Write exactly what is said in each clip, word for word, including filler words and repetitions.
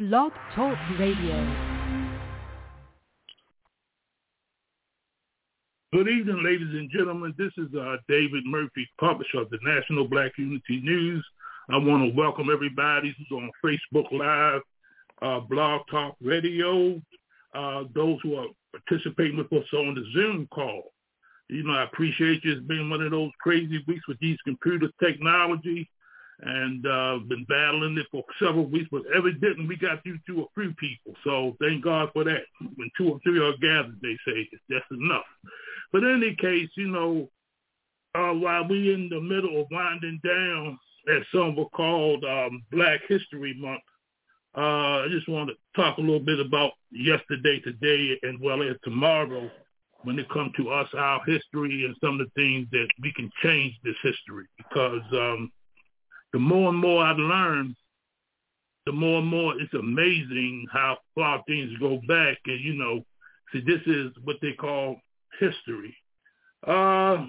Blog Talk Radio. Good evening, ladies and gentlemen. This is uh, David Murphy, publisher of the National Black Unity News. I want to welcome everybody who's on Facebook Live, uh, Blog Talk Radio, uh, those who are participating with us on the Zoom call. You know, I appreciate you. It's been one of those crazy weeks with these computer technology, and uh, been battling it for several weeks, but evidently we got through to a few people. So thank God for that. When two or three are gathered, they say, that's enough. But in any case, you know, uh, while we in the middle of winding down, as some were called um, Black History Month, uh, I just want to talk a little bit about yesterday, today, and well as tomorrow when it comes to us, our history, and some of the things that we can change this history. Because um, the more and more I learn, the more and more it's amazing how far things go back. And, you know, see, this is what they call history. Uh,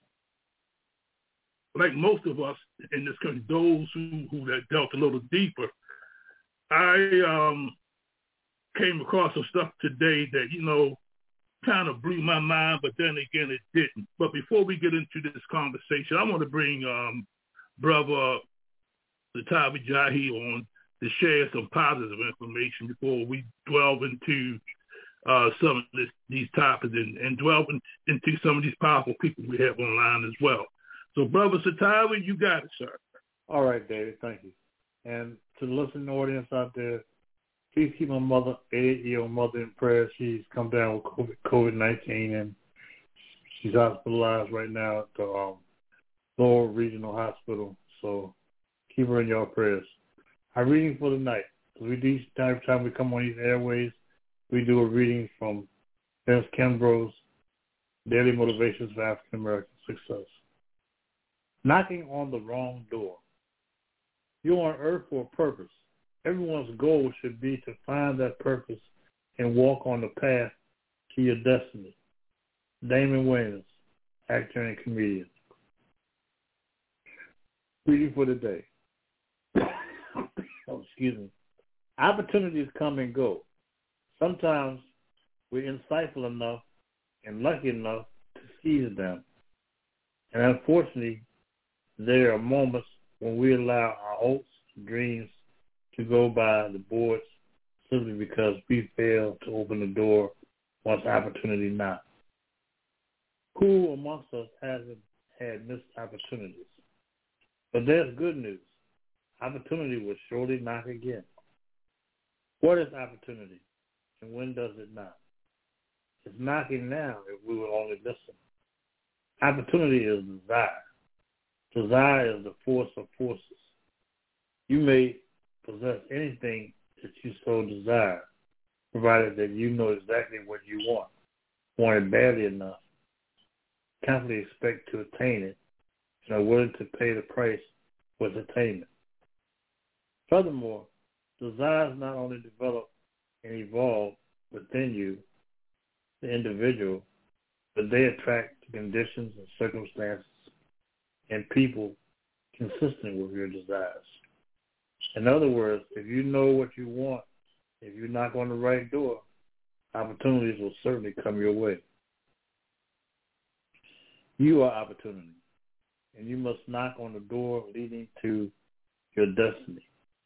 like most of us in this country, those who, who that dealt a little deeper, I um, came across some stuff today that, you know, kind of blew my mind, but then again, it didn't. But before we get into this conversation, I want to bring um, Brother Zatawi Jahi on to share some positive information before we delve into Uh, some of this, these topics and, and delve in, into some of these powerful people we have online as well. So, Brother Zatawi, you got it, sir. All right, David, thank you. And to the listening audience out there, please keep my mother, eighty-eight-year-old mother, in prayer. She's come down with COVID nineteen, and she's hospitalized right now at the um, Lowell Regional Hospital. So keep her in your prayers. Our reading for the night. We do each time, every time we come on these airways, we do a reading from Vince Kimbrough's Daily Motivations for African American Success. Knocking on the wrong door. You're on earth for a purpose. Everyone's goal should be to find that purpose and walk on the path to your destiny. Damon Wayans, actor and comedian. Reading for the day. oh, excuse me. Opportunities come and go. Sometimes we're insightful enough and lucky enough to seize them. And unfortunately, there are moments when we allow our hopes and dreams to go by the boards simply because we fail to open the door once opportunity knocks. Who amongst us hasn't had missed opportunities? But there's good news. Opportunity will surely knock again. What is opportunity? And when does it knock? It's knocking now if we will only listen. Opportunity is desire. Desire is the force of forces. You may possess anything that you so desire, provided that you know exactly what you want, want it badly enough, confidently expect to attain it, and are willing to pay the price for its attainment. Furthermore, desires not only develop and evolve within you, the individual, but they attract the conditions and circumstances and people consistent with your desires. In other words, if you know what you want, if you knock on the right door, opportunities will certainly come your way. You are opportunity, and you must knock on the door leading to your destiny.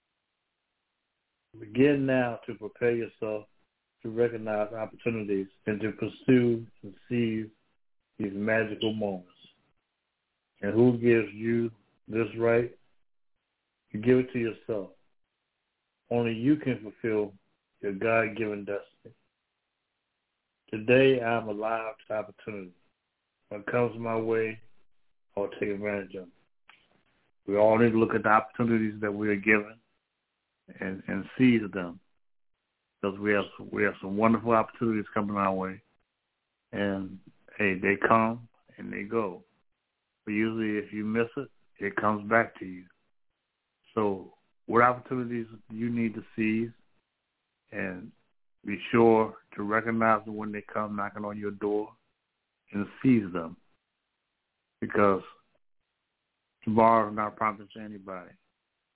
Begin now to prepare yourself to recognize opportunities and to pursue and seize these magical moments. And who gives you this right? You give it to yourself. Only you can fulfill your God-given destiny. Today, I'm alive to opportunity. When it comes my way, I'll take advantage of it. We all need to look at the opportunities that we are given and, and seize them, because we have we have some wonderful opportunities coming our way, and hey, they come and they go. But usually, if you miss it, it comes back to you. So, what opportunities do you need to seize, and be sure to recognize them when they come knocking on your door, and seize them, because tomorrow is not promised to anybody.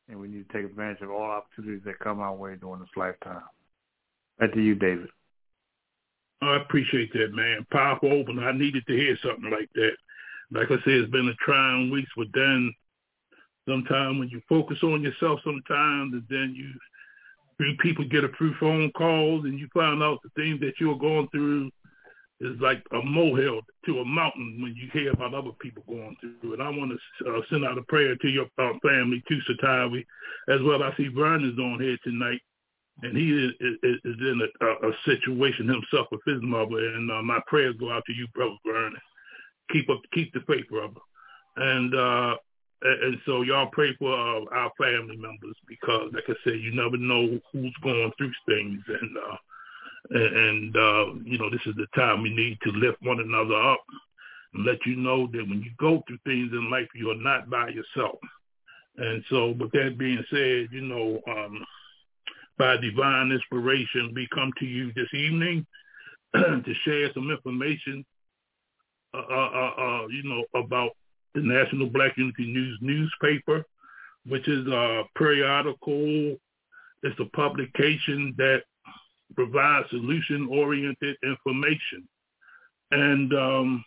and we need to take advantage of all opportunities that come our way during this lifetime. Back to you, David. I appreciate that, man. Powerful opener. I needed to hear something like that. Like I said, it's been a trying week, but then sometimes when you focus on yourself sometimes, and then you people get a few phone calls and you find out the things that you're going through is like a molehill to a mountain when you hear about other people going through it. I want to uh, send out a prayer to your uh, family, too, Satawi, as well. I see Vernon's on here tonight, and he is, is, is in a, a situation himself with his mother, and uh, my prayers go out to you, Brother Vernon. Keep up, keep the faith, brother. And uh, and so y'all pray for uh, our family members because, like I said, you never know who's going through things, and uh, and uh, you know this is the time we need to lift one another up and let you know that when you go through things in life, you are not by yourself. And so, with that being said, you know, um, by divine inspiration, we come to you this evening to share some information. Uh, uh, uh, you know, about the National Black Unity News newspaper, which is a periodical. It's a publication that provides solution-oriented information. And um,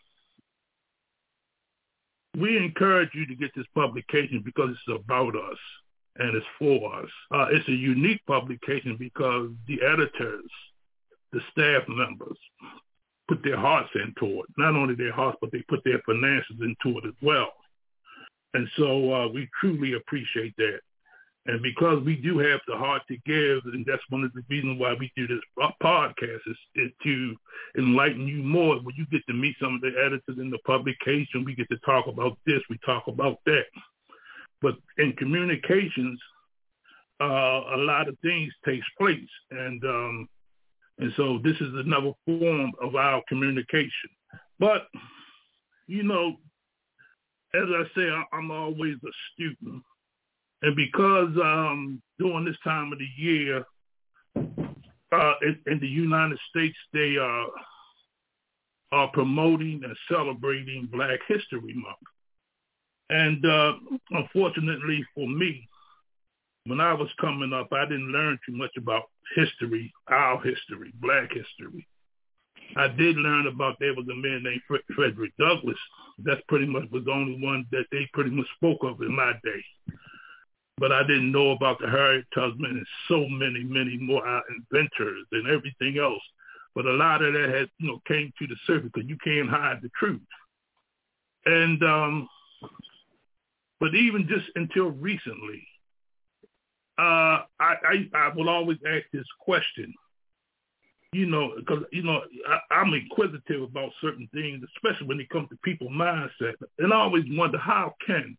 we encourage you to get this publication because it's about us and it's for us. Uh, it's a unique publication because the editors, the staff members, put their hearts into it. Not only their hearts, but they put their finances into it as well. And so uh, we truly appreciate that. And because we do have the heart to give, and that's one of the reasons why we do this podcast, is, is to enlighten you more. When you get to meet some of the editors in the publication, we get to talk about this, we talk about that. But in communications, uh, a lot of things takes place. And um, And so this is another form of our communication. But, you know, as I say, I'm always a student. And because um, during this time of the year, uh, in, in the United States, they uh, are promoting and celebrating Black History Month. And uh, unfortunately for me, when I was coming up, I didn't learn too much about history, our history, Black history. I did learn about there was a man named Frederick Douglass. That's pretty much was the only one that they pretty much spoke of in my day. But I didn't know about the Harriet Tubman and so many, many more inventors and everything else. But a lot of that has, you know, came to the surface because you can't hide the truth. And um, but even just until recently, Uh, I, I I will always ask this question, you know, because, you know, I, I'm inquisitive about certain things, especially when it comes to people's mindset. And I always wonder, how can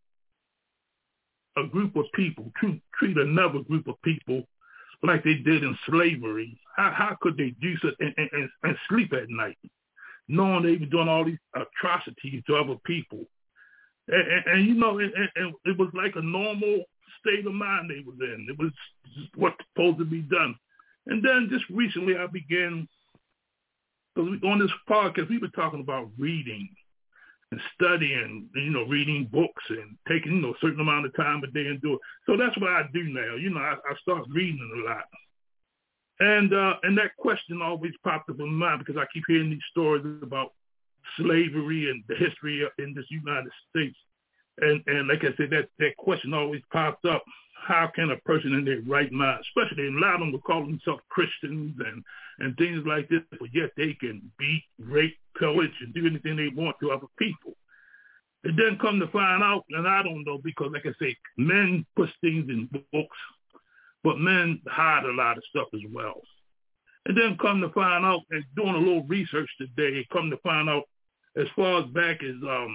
a group of people treat, treat another group of people like they did in slavery? How, how could they do so and, and, and sleep at night, knowing they were doing all these atrocities to other people? And, and, and you know, and, and it was like a normal state of mind they was in. It was what's supposed to be done. And then just recently I began, because on this podcast we were talking about reading and studying, you know, reading books and taking, you know, a certain amount of time a day and do it. So that's what I do now. You know, I, I start reading a lot. And uh, and that question always popped up in my mind because I keep hearing these stories about slavery and the history in this United States. And and like I said, that, that question always popped up. How can a person in their right mind, especially a lot of them will call themselves Christians and, and things like this, but yet they can beat, rape, pillage, and do anything they want to other people. It doesn't come to find out, and I don't know, because like I say, men put things in books, but men hide a lot of stuff as well. And then come to find out, and doing a little research today, come to find out as far as back as um,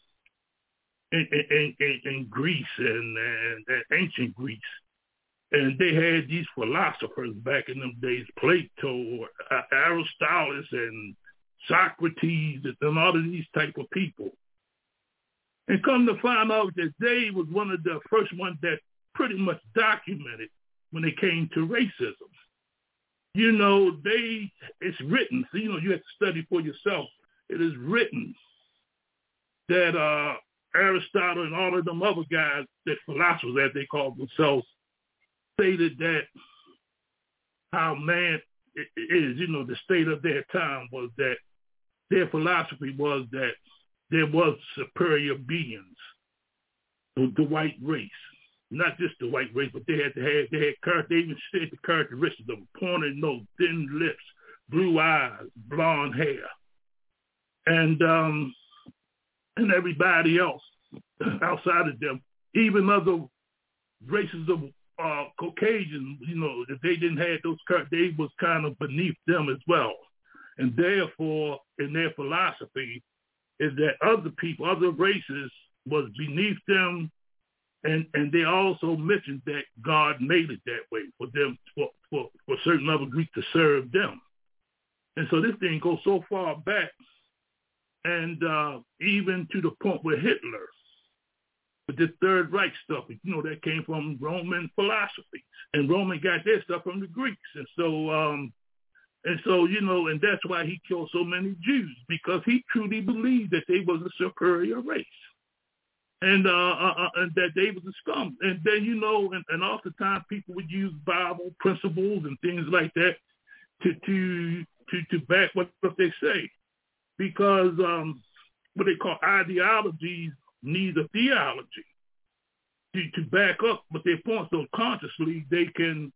In, in, in, in Greece and, and, and ancient Greece. And they had these philosophers back in them days, Plato, uh, Aristotle, and Socrates, and all of these type of people. And come to find out that they was one of the first ones that pretty much documented when it came to racism. You know, they, it's written, so you know, you have to study for yourself. It is written that uh, Aristotle and all of them other guys, that philosophers, as they call themselves, stated that how man is, you know, the state of their time was that their philosophy was that there was superior beings, the, the white race. Not just the white race, but they had to have, they had, they even said the characteristics of pointed nose, thin lips, blue eyes, blonde hair, and um, and everybody else outside of them, even other races of uh, Caucasians, you know, if they didn't have those characteristics, they was kind of beneath them as well. And therefore, in their philosophy, is that other people, other races was beneath them. And and they also mentioned that God made it that way for them, for, for, for certain other groups to serve them. And so this thing goes so far back, and uh, even to the point where Hitler, with this Third Reich stuff, you know, that came from Roman philosophy. And Roman got their stuff from the Greeks. And so, um, and so, you know, and that's why he killed so many Jews, because he truly believed that they was a superior race. And, uh, uh, and that they was a scum. And then, you know, and, and oftentimes people would use Bible principles and things like that to to to, to back what, what they say. Because um, what they call ideologies need a theology to, to back up what their points. So consciously they can,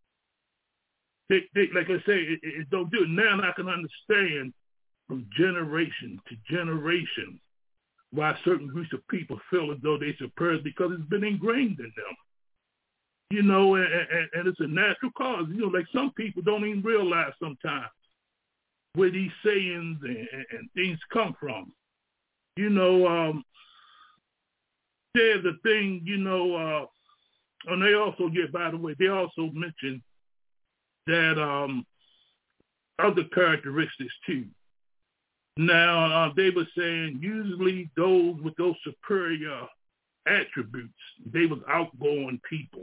they, they, like I say, it, it don't do it. Now I can understand from generation to generation why certain groups of people feel as though they're superior, because it's been ingrained in them. You know, and, and, and it's a natural cause. You know, like some people don't even realize sometimes where these sayings and, and things come from. You know, um, there's a thing, you know, uh, and they also get, by the way, they also mentioned that um, other characteristics too. Now, uh, they were saying usually those with those superior attributes, they was outgoing people,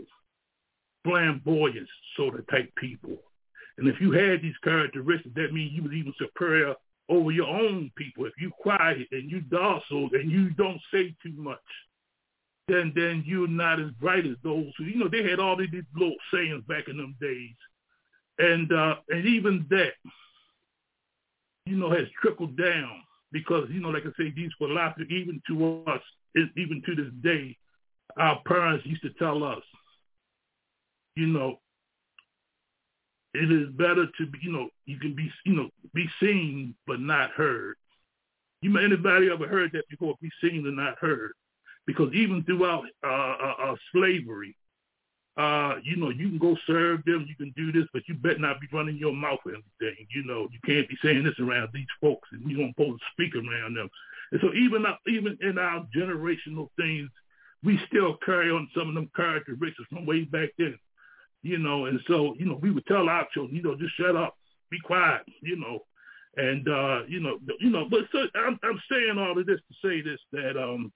flamboyant sort of type people. And if you had these characteristics, that means you was even superior over your own people. If you quiet and you docile and you don't say too much, then then you're not as bright as those who, you know, they had all these little sayings back in them days. And uh, and even that, you know, has trickled down because, you know, like I say, these philosophies, even to us, even to this day, our parents used to tell us, you know, it is better to be, you know, you can be, you know, be seen but not heard. You know, anybody ever heard that before? Be seen and not heard, because even throughout uh, uh, uh, slavery, uh, you know, you can go serve them, you can do this, but you better not be running your mouth or anything. You know, you can't be saying this around these folks, and you don't supposed to speak around them. And so even uh, even in our generational things, we still carry on some of them characteristics from way back then. You know, and so, you know, we would tell our children, you know, just shut up, be quiet, you know, and, uh, you know, you know, but so I'm, I'm saying all of this to say this, that um,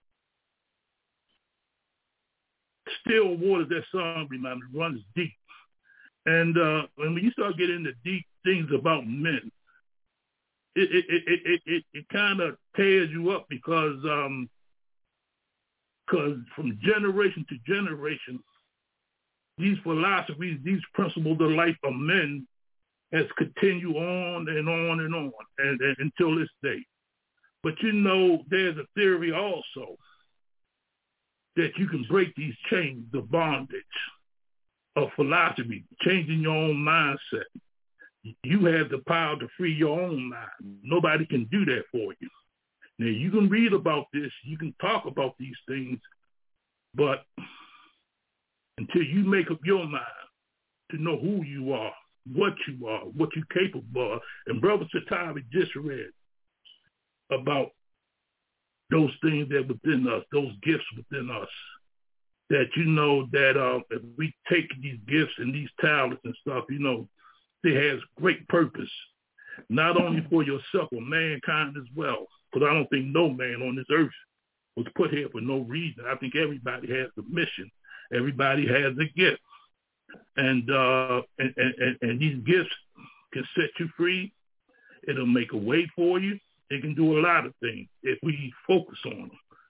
still waters, that song reminded me, runs deep. And uh, when you start getting into deep things about men, it it it it, it, it kind of tears you up because um, cause from generation to generation, these philosophies, these principles of life of men has continued on and on and on and, and until this day. But you know, there's a theory also that you can break these chains of bondage of philosophy, changing your own mindset. You have the power to free your own mind. Nobody can do that for you. Now, you can read about this, you can talk about these things, but until you make up your mind to know who you are, what you are, what you're capable of. And Brother Satavi just read about those things that within us, those gifts within us, that you know that uh, if we take these gifts and these talents and stuff, you know, it has great purpose, not only for yourself, but mankind as well. Because I don't think no man on this earth was put here for no reason. I think everybody has a mission. Everybody has a gift, and, uh, and, and and these gifts can set you free. It'll make a way for you. It can do a lot of things if we focus on them.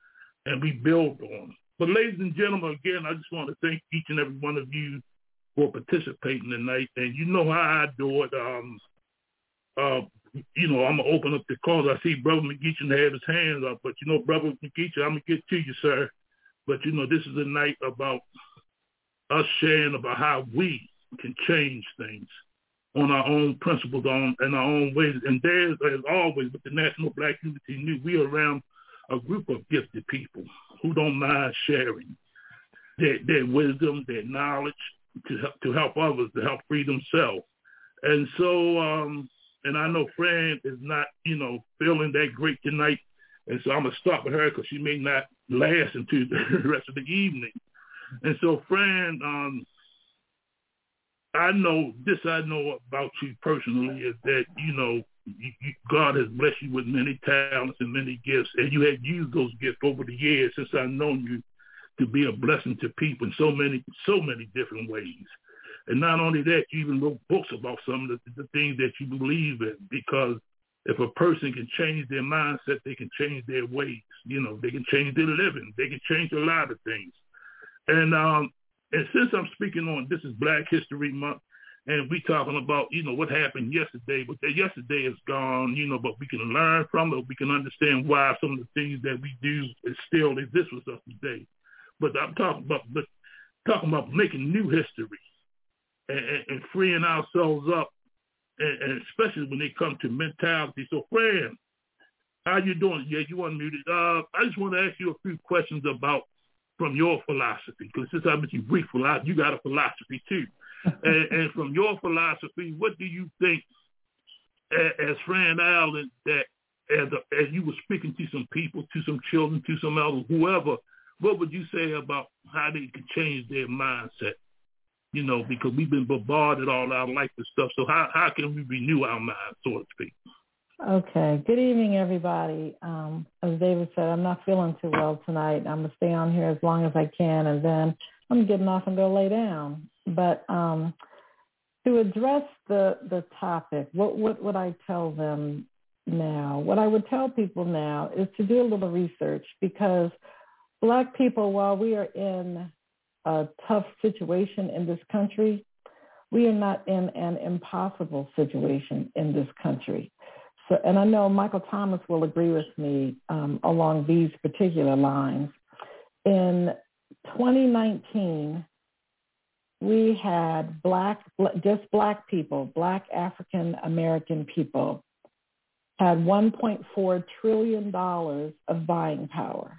and we build on. But ladies and gentlemen, again, I just want to thank each and every one of you for participating tonight. And you know how I do it. Um, uh, you know, I'm going to open up the calls. I see Brother McGeechan had his hands up, but you know, Brother McGeechan, I'm going to get to you, sir. But you know, this is a night about us sharing about how we can change things on our own principles, on in our own ways. And there's, as always, with the National Black Unity News, we are around a group of gifted people who don't mind sharing their, their wisdom, their knowledge to help, to help others, to help free themselves. And so, um, and I know Fran is not, you know, feeling that great tonight. And so I'm going to stop with her because she may not last into the rest of the evening. And so, Fran, um, I know, this I know about you personally is that, you know, you, you, God has blessed you with many talents and many gifts, and you have used those gifts over the years since I've known you to be a blessing to people in so many, so many different ways. And not only that, you even wrote books about some of the, the things that you believe in, because if a person can change their mindset, they can change their ways. You know, they can change their living. They can change a lot of things. And um, and since I'm speaking on, this is Black History Month, and we talking about, you know, what happened yesterday, but that yesterday is gone, you know, but we can learn from it. We can understand why some of the things that we do is still exist with us today. But I'm talking about, but talking about making new history and, and, and freeing ourselves up, and, and especially when they come to mentality. So, Fran, how you doing? Yeah, you unmuted. Uh, I just want to ask you a few questions about from your philosophy, because since I mentioned Greek philosophy, you got a philosophy too. and, and from your philosophy, what do you think, as Fran Allen, that as, a, as you were speaking to some people, to some children, to some elders, whoever, what would you say about how they could change their mindset? You know, because we've been bombarded all our life with stuff. So how, how can we renew our minds, so to speak? Okay. Good evening, everybody. Um, as David said, I'm not feeling too well tonight. I'm going to stay on here as long as I can, and then I'm getting off and go lay down. But um, to address the, the topic, what, what would I tell them now? What I would tell people now is to do a little research, because Black people, while we are in a tough situation in this country, we are not in an impossible situation in this country. So, and I know Michael Thomas will agree with me um, along these particular lines. In twenty nineteen, we had black, just Black people, Black African American people, had one point four trillion dollars of buying power.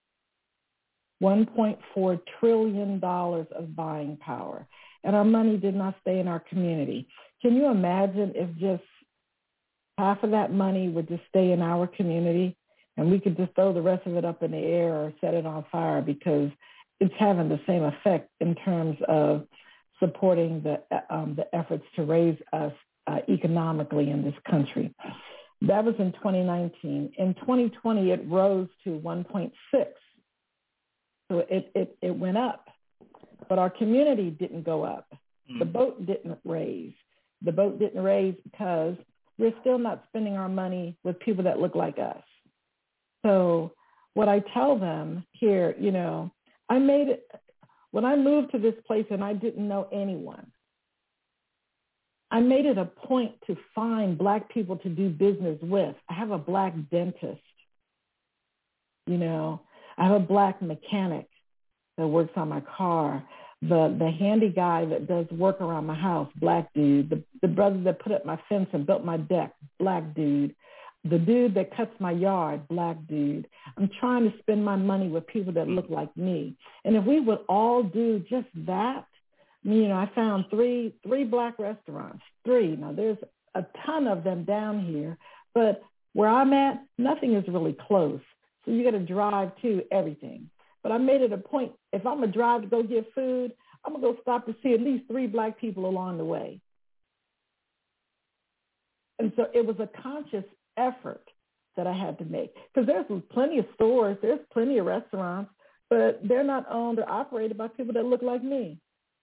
one point four trillion dollars of buying power. And our money did not stay in our community. Can you imagine if just half of that money would just stay in our community and we could just throw the rest of it up in the air or set it on fire, because it's having the same effect in terms of supporting the um, the efforts to raise us uh, economically in this country. That was in twenty nineteen. In twenty twenty, it rose to one point six. So it, it, it went up, but our community didn't go up. The boat didn't raise. The boat didn't raise because we're still not spending our money with people that look like us. So what I tell them here, you know, I made it, when I moved to this place and I didn't know anyone, I made it a point to find Black people to do business with. I have a Black dentist, you know, I have a Black mechanic that works on my car. The the handy guy that does work around my house, Black dude. The, the brother that put up my fence and built my deck, Black dude. The dude that cuts my yard, Black dude. I'm trying to spend my money with people that look like me. And if we would all do just that, you know, I found three three Black restaurants, three. Now, there's a ton of them down here, but where I'm at, nothing is really close. So you got to drive to everything. But I made it a point, if I'm going to drive to go get food, I'm going to go stop to see at least three Black people along the way. And so it was a conscious effort that I had to make. Because there's plenty of stores, there's plenty of restaurants, but they're not owned or operated by people that look like me.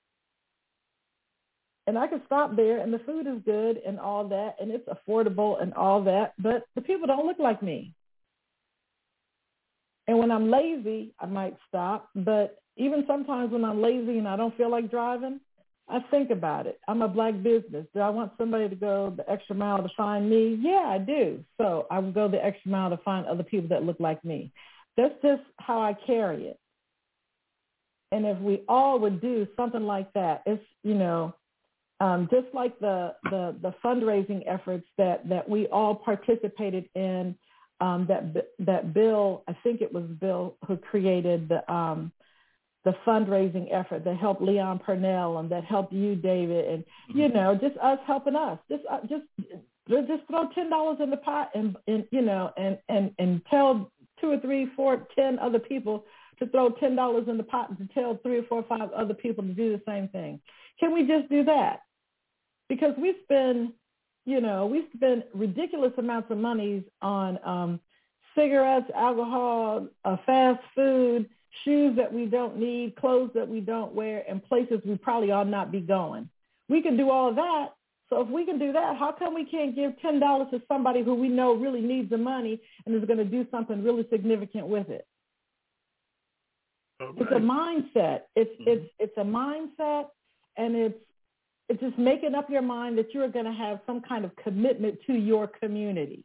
And I can stop there, and the food is good and all that, and it's affordable and all that, but the people don't look like me. And when I'm lazy, I might stop. But even sometimes when I'm lazy and I don't feel like driving, I think about it. I'm a black business. Do I want somebody to go the extra mile to find me? Yeah, I do. So I will go the extra mile to find other people that look like me. That's just how I carry it. And if we all would do something like that, it's, you know, um, just like the, the, the fundraising efforts that, that we all participated in, um, that, that Bill, I think it was Bill who created the, um, the fundraising effort that helped Leon Purnell and that helped you, David, and, you know, just us helping us. Just uh, just just throw ten dollars in the pot and, and you know, and, and, and tell two or three, four, ten other people to throw ten dollars in the pot and to tell three or four or five other people to do the same thing. Can we just do that? Because we spend, you know, we spend ridiculous amounts of money on um, cigarettes, alcohol, uh, fast food, shoes that we don't need, clothes that we don't wear, and places we probably ought not be going. We can do all of that. So if we can do that, how come we can't give ten dollars to somebody who we know really needs the money and is going to do something really significant with it? Right. It's a mindset. It's mm-hmm. it's it's a mindset, and it's it's just making up your mind that you're going to have some kind of commitment to your community.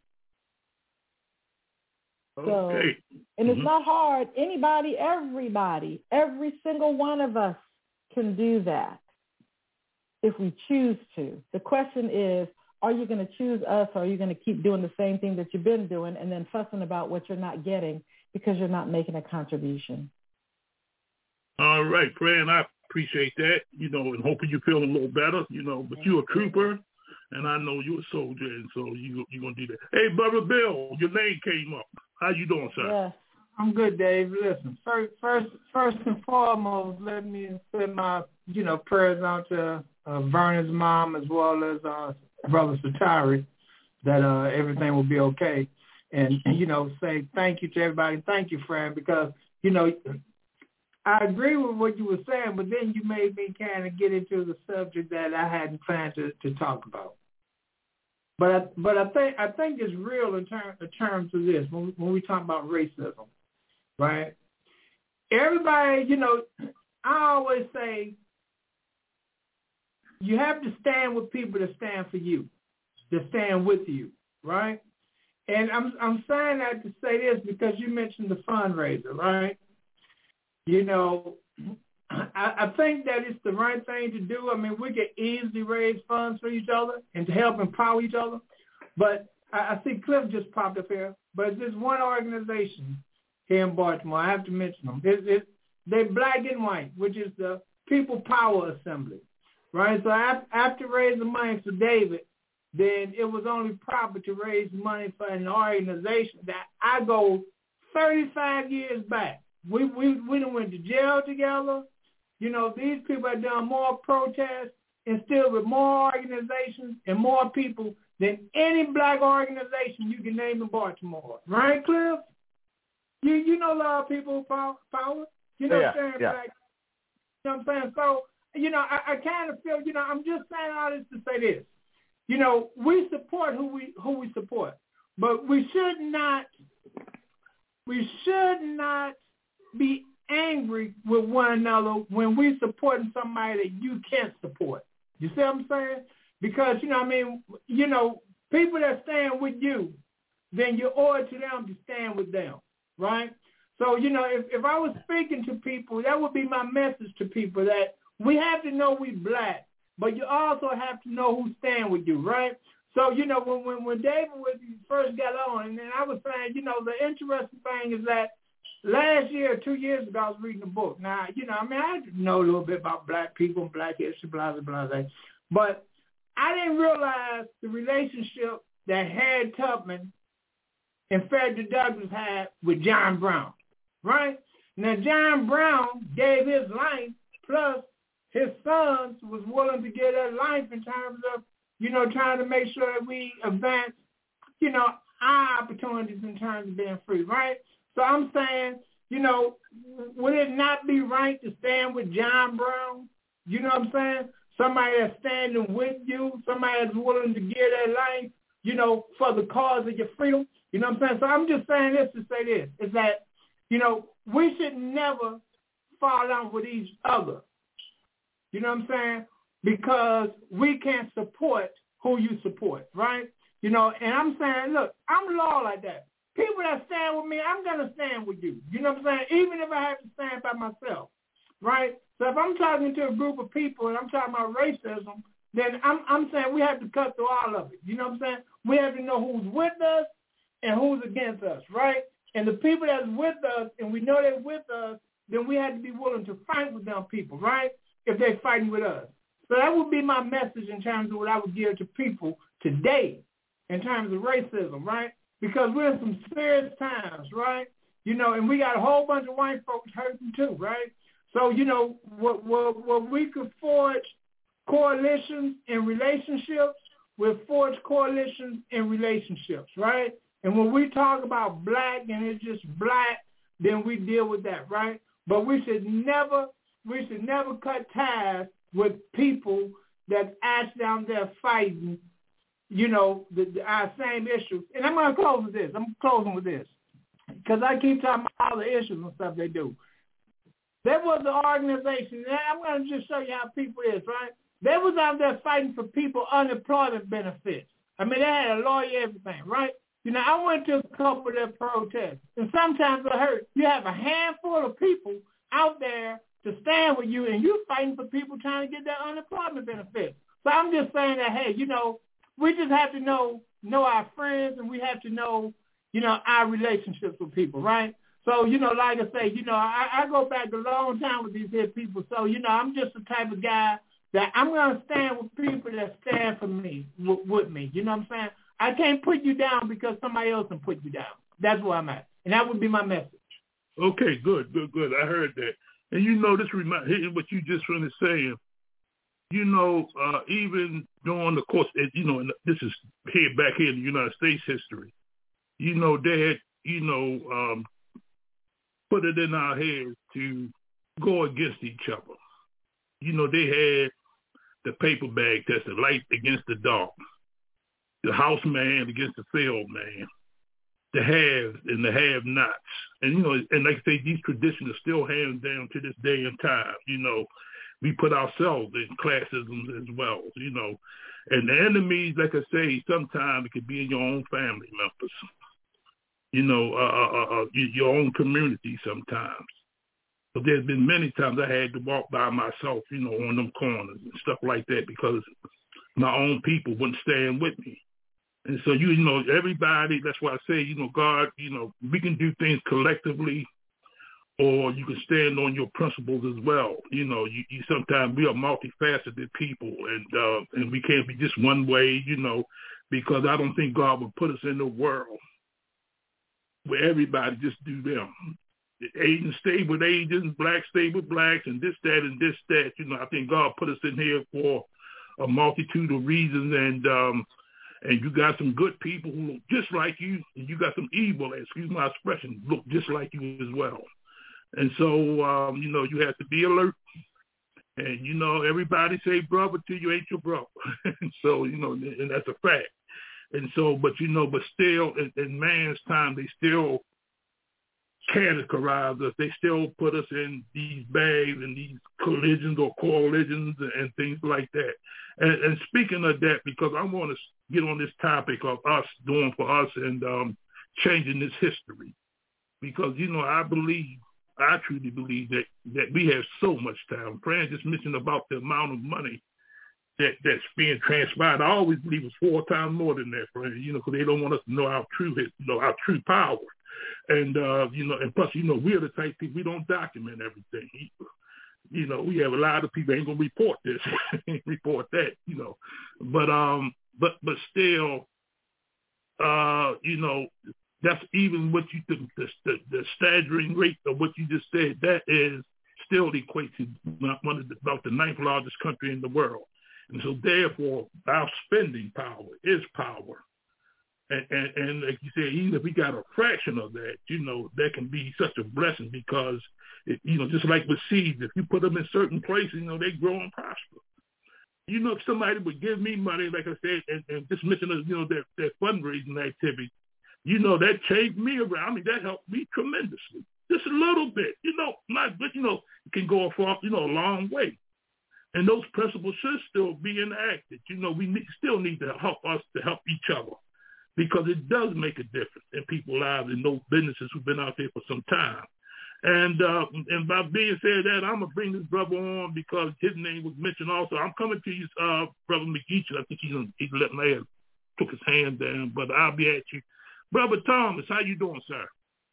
So, okay. and it's mm-hmm. not hard. Anybody, everybody, every single one of us can do that if we choose to. The question is, are you going to choose us, or are you going to keep doing the same thing that you've been doing and then fussing about what you're not getting because you're not making a contribution? All right, Fran, I appreciate that, you know, and hoping you're feeling a little better, you know, but you're a trooper, and I know you're a soldier, and so you, you're going to do that. Hey, Brother Bill, your name came up. How you doing, sir? Yes. I'm good, Dave. Listen, first, first, first and foremost, let me send my, you know, prayers out to uh, Vernon's mom as well as uh, Brother Satari, that uh, everything will be okay. And, you know, say thank you to everybody. Thank you, Fran, because, you know, I agree with what you were saying, but then you made me kind of get into the subject that I hadn't planned to, to talk about. But I, but I think I think it's real in, ter- in terms of this when we, when we talk about racism, right? Everybody, you know, I always say you have to stand with people that stand for you, that stand with you, right? And I'm I'm saying that to say this because you mentioned the fundraiser, right? You know, I, I think that it's the right thing to do. I mean, we can easily raise funds for each other and to help empower each other. But I, I see Cliff just popped up here. But there's one organization here in Baltimore. I have to mention them. It's, it's, they're black and white, which is the People Power Assembly, right? So after raising money for David, then it was only proper to raise money for an organization that I go thirty-five years back. We we we done went to jail together. You know, these people have done more protests and still with more organizations and more people than any black organization you can name in Baltimore. Right, Cliff? You you know a lot of people power, power. You know yeah, what I'm saying? Yeah. Black, you know what I'm saying? So, you know, I, I kind of feel, you know, I'm just saying all this to say this. You know, we support who we who we support. But we should not we should not be angry with one another when we're supporting somebody that you can't support. You see what I'm saying? Because, you know, I mean, you know, people that stand with you, then you owe it to them to stand with them, right? So, you know, if, if I was speaking to people, that would be my message to people, that we have to know we black, but you also have to know who stand with you, right? So, you know, when when, when David was, first got on, and then I was saying, you know, the interesting thing is that last year, two years ago, I was reading a book. Now, you know, I mean, I know a little bit about black people and black history, blah, blah, blah, blah. But I didn't realize the relationship that Harriet Tubman and Frederick Douglass had with John Brown, right? Now, John Brown gave his life, plus his sons was willing to give their life in terms of, you know, trying to make sure that we advance, you know, our opportunities in terms of being free, right? So I'm saying, you know, would it not be right to stand with John Brown? You know what I'm saying? Somebody that's standing with you, somebody that's willing to give their life, you know, for the cause of your freedom. You know what I'm saying? So I'm just saying this to say this, is that you know, we should never fall out with each other. You know what I'm saying? Because we can't support who you support, right? You know, and I'm saying, look, I'm loyal like that. People that stand with me, I'm going to stand with you. You know what I'm saying? Even if I have to stand by myself, right? So if I'm talking to a group of people and I'm talking about racism, then I'm, I'm saying we have to cut through all of it. You know what I'm saying? We have to know who's with us and who's against us, right? And the people that's with us, and we know they're with us, then we have to be willing to fight with them people, right, if they're fighting with us. So that would be my message in terms of what I would give to people today in terms of racism, right? Because we're in some serious times, right? You know, and we got a whole bunch of white folks hurting too, right? So, you know, what, what, what we could forge coalitions and relationships, we'll forge coalitions and relationships, right? And when we talk about black and it's just black, then we deal with that, right? But we should never, we should never cut ties with people that actually down there fighting, you know, the, the, our same issues. And I'm going to close with this. I'm closing with this because I keep talking about all the issues and stuff they do. There was an organization, and I'm going to just show you how people is, right? They was out there fighting for people unemployment benefits. I mean, they had a lawyer, everything, right? You know, I went to a couple of their protests, and sometimes it hurt. You have a handful of people out there to stand with you, and you're fighting for people trying to get their unemployment benefits. So I'm just saying that, hey, you know, we just have to know know our friends, and we have to know, you know, our relationships with people, right? So, you know, like I say, you know, I, I go back a long time with these here people. So, you know, I'm just the type of guy that I'm going to stand with people that stand for me, w- with me. You know what I'm saying? I can't put you down because somebody else can put you down. That's where I'm at. And that would be my message. Okay, good, good, good. I heard that. And you know, this remind what you just finished saying. You know, uh, even during the course, you know, and this is here back here in the United States history. You know, they had, you know, um, put it in our heads to go against each other. You know, they had the paper bag test, the light against the dark, the house man against the field man, the haves and the have-nots. And, you know, and like I say, these traditions are still handed down to this day and time. You know, we put ourselves in classism as well, you know. And the enemies, like I say, sometimes it could be in your own family members, you know, uh, uh, uh, your own community sometimes. But there's been many times I had to walk by myself, you know, on them corners and stuff like that because my own people wouldn't stand with me. And so, you, you know, everybody, that's why I say, you know, God, you know, we can do things collectively or you can stand on your principles as well. You know, you, you sometimes we are multifaceted people and uh, and we can't be just one way, you know, because I don't think God would put us in a world where everybody just do them. Asians stay with Asians, blacks stay with blacks, and this, that, and this, that. You know, I think God put us in here for a multitude of reasons, and um, and you got some good people who look just like you, and you got some evil, excuse my expression, look just like you as well. And so, um, you know, you have to be alert. And, you know, everybody say brother till you ain't your brother. And so, you know, and that's a fact. And so, but, you know, but still, in, in man's time, they still categorize us. They still put us in these bags and these collisions or coalitions and, and things like that. And, and speaking of that, because I want to get on this topic of us doing for us and um, changing this history. Because, you know, I believe, I truly believe that, that we have so much time. Fran just mentioned about the amount of money that, that's being transpired. I always believe it's four times more than that, Fran, you know, because they don't want us to know our true, you know, our true power. And, uh, you know, and plus, you know, we're the type of people, we don't document everything. You know, we have a lot of people ain't going to report this, report that, you know. But, um, but, but still, uh, you know, that's even what you, the, the, the staggering rate of what you just said, that is still equates to one of the, about the ninth largest country in the world. And so therefore, our spending power is power. And, and, and like you said, even if we got a fraction of that, you know, that can be such a blessing because, it, you know, just like with seeds, if you put them in certain places, you know, they grow and prosper. You know, if somebody would give me money, like I said, and, and just mention, you know, their, their fundraising activity, you know, that changed me around. I mean, that helped me tremendously. Just a little bit, you know, not, but, you know, it can go a far, you know, a long way. And those principles should still be enacted. You know, we need, still need to help us to help each other, because it does make a difference in people's lives and those businesses who've been out there for some time. And uh, and by being said that, I'm going to bring this brother on because his name was mentioned also. I'm coming to you, uh, Brother McGeechan. I think he's, he's let my head, took his hand down, but I'll be at you. Brother Thomas, how you doing, sir?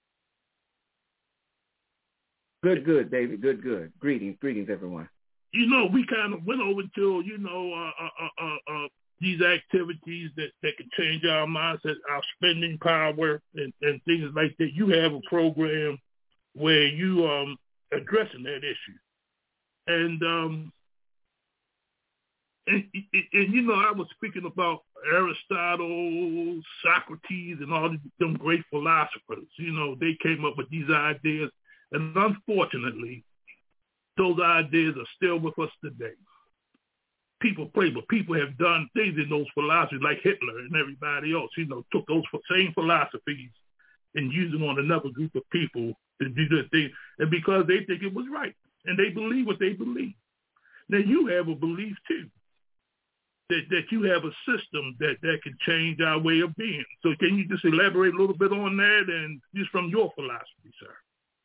Good, good, David. Good, good. Greetings, greetings, everyone. You know, we kind of went over to, you know, uh, uh, uh, uh, these activities that, that can change our mindset, our spending power, and, and things like that. You have a program where you um addressing that issue, and um, and, and, and you know, I was speaking about Aristotle, Socrates, and all them great philosophers. You know, they came up with these ideas, and unfortunately, those ideas are still with us today. People play, but people have done things in those philosophies, like Hitler and everybody else, you know, took those same philosophies and used them on another group of people to do their thing, and because they think it was right, and they believe what they believe. Now, you have a belief, too, that, that you have a system that, that can change our way of being. So can you just elaborate a little bit on that, and just from your philosophy, sir?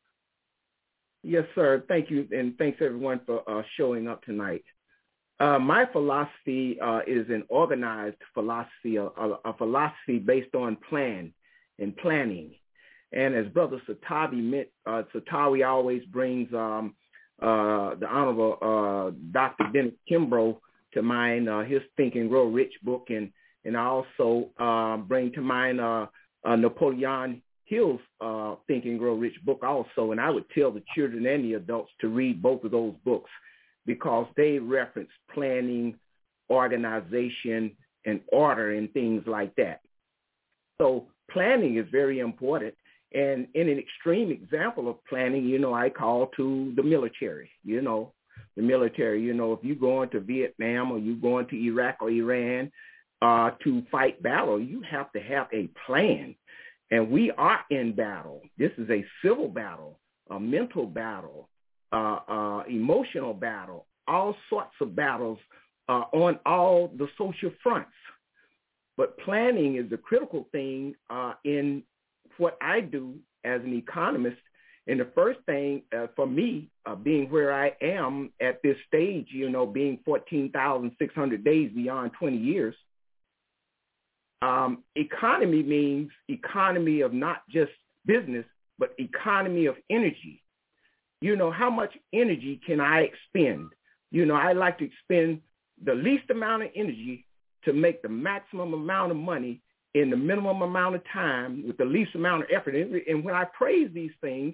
Yes, sir. Thank you, and thanks, everyone, for uh, showing up tonight. Uh, my philosophy uh, is an organized philosophy, a, a, a philosophy based on plan and planning. And as Brother Satawi, meant, uh, Satawi always brings um, uh, the Honorable uh, Doctor Dennis Kimbrough to mind, uh, his Think and Grow Rich book, and, and I also uh, bring to mind uh, uh, Napoleon Hill's uh, Think and Grow Rich book also, and I would tell the children and the adults to read both of those books because they reference planning, organization, and order and things like that. So planning is very important, and in an extreme example of planning, you know, I call to the military, you know, the military, you know, if you go into Vietnam or you go into Iraq or Iran uh, to fight battle, you have to have a plan. And we are in battle. This is a civil battle, a mental battle, uh, uh, emotional battle, all sorts of battles uh, on all the social fronts. But planning is the critical thing uh, in what I do as an economist. And the first thing uh, for me, uh, being where I am at this stage, you know, being fourteen thousand six hundred days beyond twenty years, Um, economy means economy of not just business, but economy of energy. You know, how much energy can I expend? You know, I like to expend the least amount of energy to make the maximum amount of money in the minimum amount of time with the least amount of effort. And when I praise these things,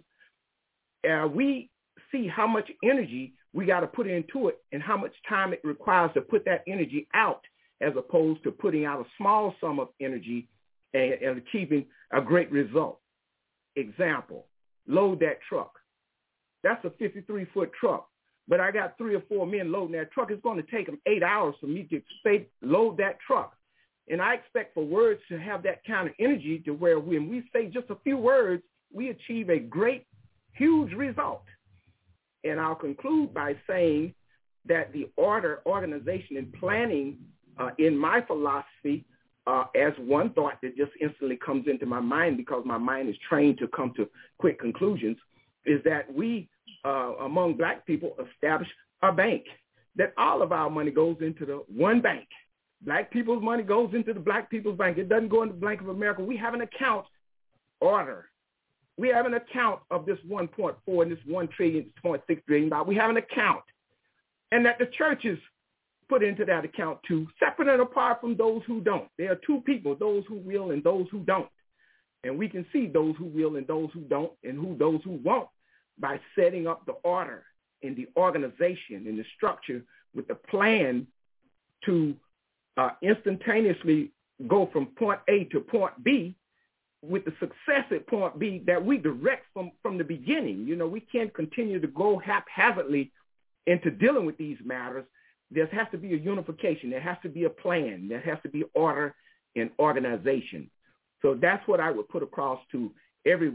uh, we see how much energy we got to put into it and how much time it requires to put that energy out, as opposed to putting out a small sum of energy and, and achieving a great result. Example, load that truck. That's a fifty-three foot truck, but I got three or four men loading that truck. It's going to take them eight hours for me to say, load that truck. And I expect for words to have that kind of energy to where when we say just a few words, we achieve a great, huge result. And I'll conclude by saying that the order, organization, and planning Uh, in my philosophy, uh, as one thought that just instantly comes into my mind because my mind is trained to come to quick conclusions, is that we, uh, among black people, establish a bank, that all of our money goes into the one bank. Black people's money goes into the black people's bank. It doesn't go into the Bank of America. We have an account order. We have an account of this one point four and this one trillion point six trillion dollars. We have an account. And that the churches put into that account too, separate and apart from those who don't. There are two people, those who will and those who don't. And we can see those who will and those who don't and who those who won't by setting up the order and the organization and the structure with the plan to uh, instantaneously go from point A to point B with the success at point B that we direct from, from the beginning. You know, we can't continue to go haphazardly into dealing with these matters. There has to be a unification. There has to be a plan. There has to be order and organization. So that's what I would put across to everyone.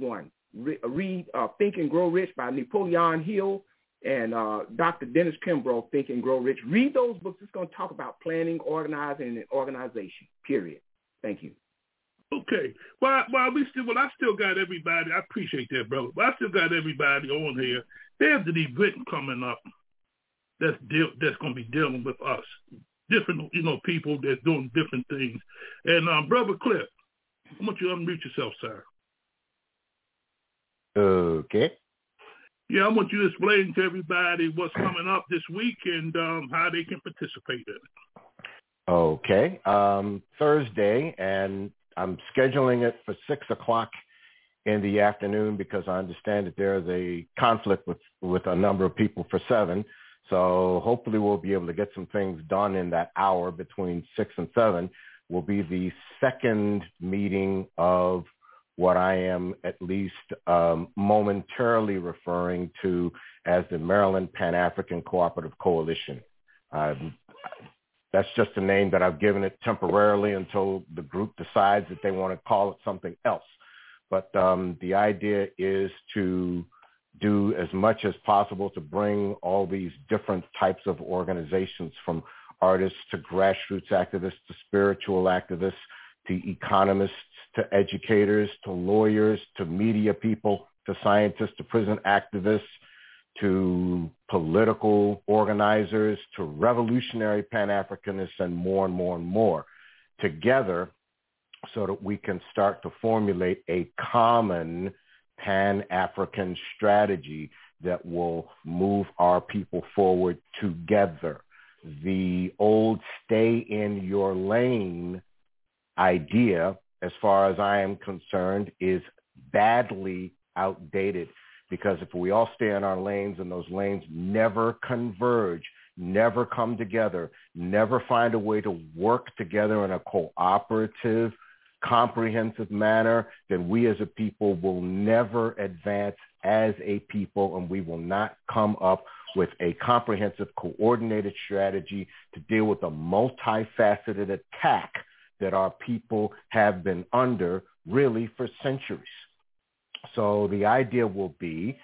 re- read uh, Think and Grow Rich by Napoleon Hill and uh, Doctor Dennis Kimbrough, Think and Grow Rich. Read those books. It's going to talk about planning, organizing, and organization, period. Thank you. Okay. Well, well, we still, well, I still got everybody. I appreciate that, brother. But I still got everybody on here. There's an event coming up that's deal, that's going to be dealing with us. Different, you know, people that's doing different things. And um, Brother Cliff, I want you to unmute yourself, sir. Okay. Yeah, I want you to explain to everybody what's coming up this week and um, how they can participate in it. Okay. Um, Thursday, and I'm scheduling it for six o'clock in the afternoon because I understand that there is a conflict with, with a number of people for seven. So hopefully we'll be able to get some things done in that hour between six and seven. Will be the second meeting of what I am at least um, momentarily referring to as the Maryland Pan-African Cooperative Coalition. Um, that's just a name that I've given it temporarily until the group decides that they want to call it something else. But um, the idea is to do as much as possible to bring all these different types of organizations, from artists to grassroots activists to spiritual activists to economists to educators to lawyers to media people to scientists to prison activists to political organizers to revolutionary Pan-Africanists and more and more and more together so that we can start to formulate a common Pan-African strategy that will move our people forward together. The old stay in your lane idea, as far as I am concerned, is badly outdated, because if we all stay in our lanes and those lanes never converge, never come together, never find a way to work together in a cooperative, comprehensive manner, then we as a people will never advance as a people, and we will not come up with a comprehensive, coordinated strategy to deal with the multifaceted attack that our people have been under really for centuries. So the idea will be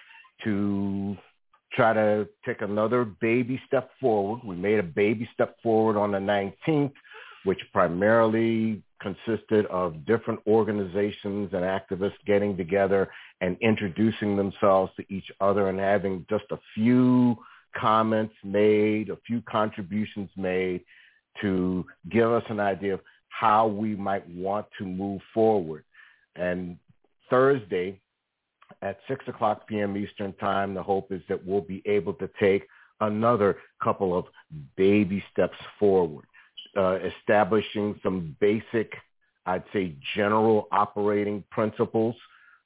to try to take another baby step forward. We made a baby step forward on the nineteenth, which primarily consisted of different organizations and activists getting together and introducing themselves to each other and having just a few comments made, a few contributions made to give us an idea of how we might want to move forward. And Thursday at six o'clock p.m. Eastern time, the hope is that we'll be able to take another couple of baby steps forward, uh, establishing some basic, I'd say, general operating principles.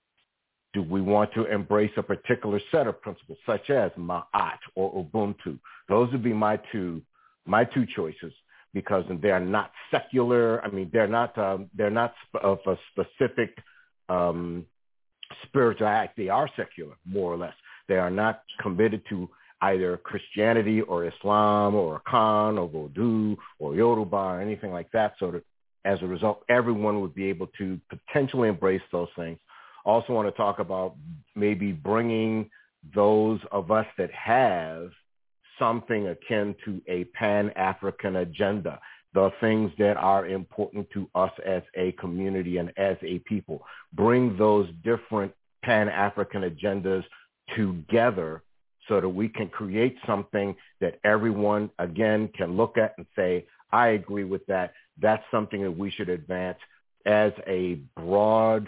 Do we want to embrace a particular set of principles, such as Ma'at or Ubuntu? Those would be my two, my two choices, because they are not secular. I mean, they're not um, they're not of a specific um, spiritual act. They are secular, more or less. They are not committed to either Christianity or Islam or Khan or Vodou or Yoruba or anything like that. So that as a result, everyone would be able to potentially embrace those things. Also want to talk about maybe bringing those of us that have something akin to a Pan-African agenda, the things that are important to us as a community and as a people. Bring those different Pan-African agendas together so that we can create something that everyone, again, can look at and say, I agree with that. That's something that we should advance as a broad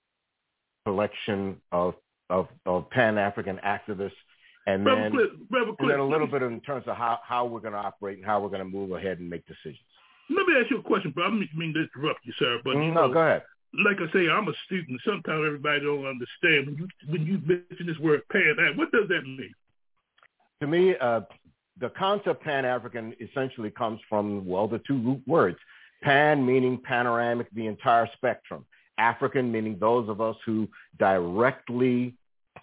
collection of, of, of Pan-African activists. And then, Cliff, Cliff, and then a little bit in terms of how, how we're going to operate and how we're going to move ahead and make decisions. Let me ask you a question, bro. I don't mean to interrupt you, sir, but Mm, you no, know, go ahead. like I say, I'm a student. Sometimes everybody don't understand when you when you mention this word Pan. What does that mean? To me, uh, the concept Pan-African essentially comes from, well, the two root words. Pan meaning panoramic, the entire spectrum. African meaning those of us who directly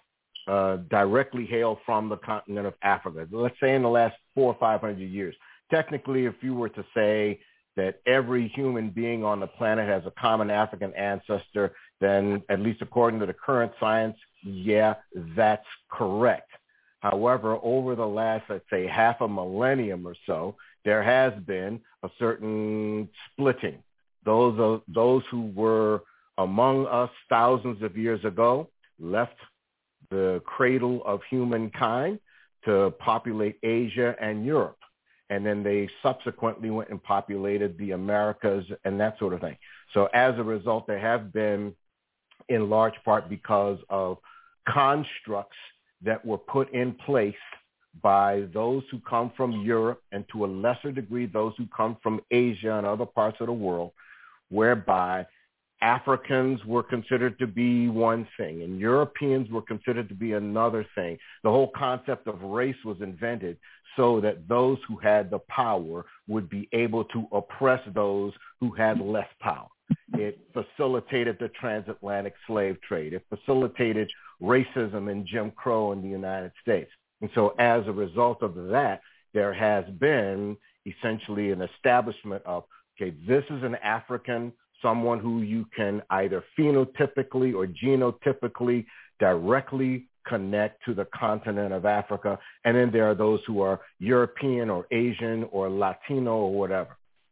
uh, directly hail from the continent of Africa. Let's say in the last four or five hundred years. Technically, if you were to say that every human being on the planet has a common African ancestor, then at least according to the current science, yeah, that's correct. However, over the last, let's say, half a millennium or so, there has been a certain splitting. Those are, those who were among us thousands of years ago left the cradle of humankind to populate Asia and Europe. And then they subsequently went and populated the Americas and that sort of thing. So as a result, there have been, in large part because of constructs that were put in place by those who come from Europe and to a lesser degree those who come from Asia and other parts of the world, whereby Africans were considered to be one thing and Europeans were considered to be another thing. The whole concept of race was invented so that those who had the power would be able to oppress those who had less power. It facilitated the transatlantic slave trade. It facilitated racism and Jim Crow in the United States. And so as a result of that, there has been essentially an establishment of, okay, this is an African, someone who you can either phenotypically or genotypically directly connect to the continent of Africa. And then there are those who are European or Asian or Latino or whatever.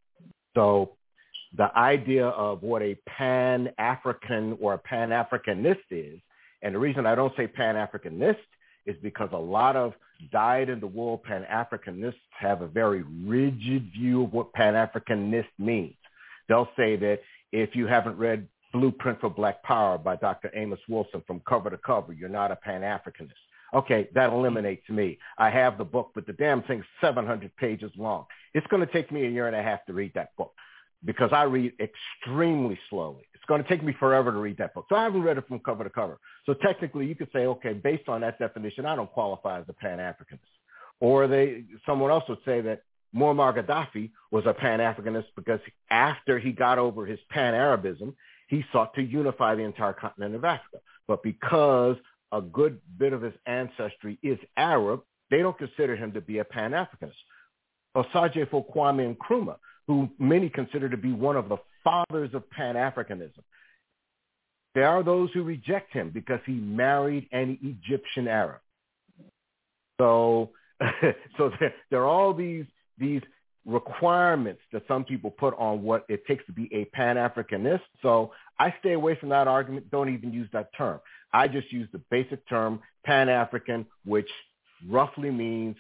So the idea of what a Pan-African or a Pan-Africanist is, and the reason I don't say Pan-Africanist is because a lot of dyed-in-the-wool Pan-Africanists have a very rigid view of what Pan-Africanist means. They'll say that if you haven't read Blueprint for Black Power by Doctor Amos Wilson from cover to cover, you're not a Pan-Africanist. Okay, that eliminates me. I have the book, but the damn thing's seven hundred pages long. It's going to take me a year and a half to read that book because I read extremely slowly. It's going to take me forever to read that book. So I haven't read it from cover to cover. So technically you could say, okay, based on that definition, I don't qualify as a Pan-Africanist. Or they, someone else would say that Muammar Gaddafi was a Pan-Africanist because after he got over his Pan-Arabism, he sought to unify the entire continent of Africa. But because a good bit of his ancestry is Arab, they don't consider him to be a Pan-Africanist. Osagyefo Kwame Nkrumah, who many consider to be one of the fathers of Pan-Africanism, there are those who reject him because he married an Egyptian Arab. So, so there, there are all these these requirements that some people put on what it takes to be a Pan-Africanist. So I stay away from that argument. Don't even use that term. I just use the basic term Pan-African, which roughly means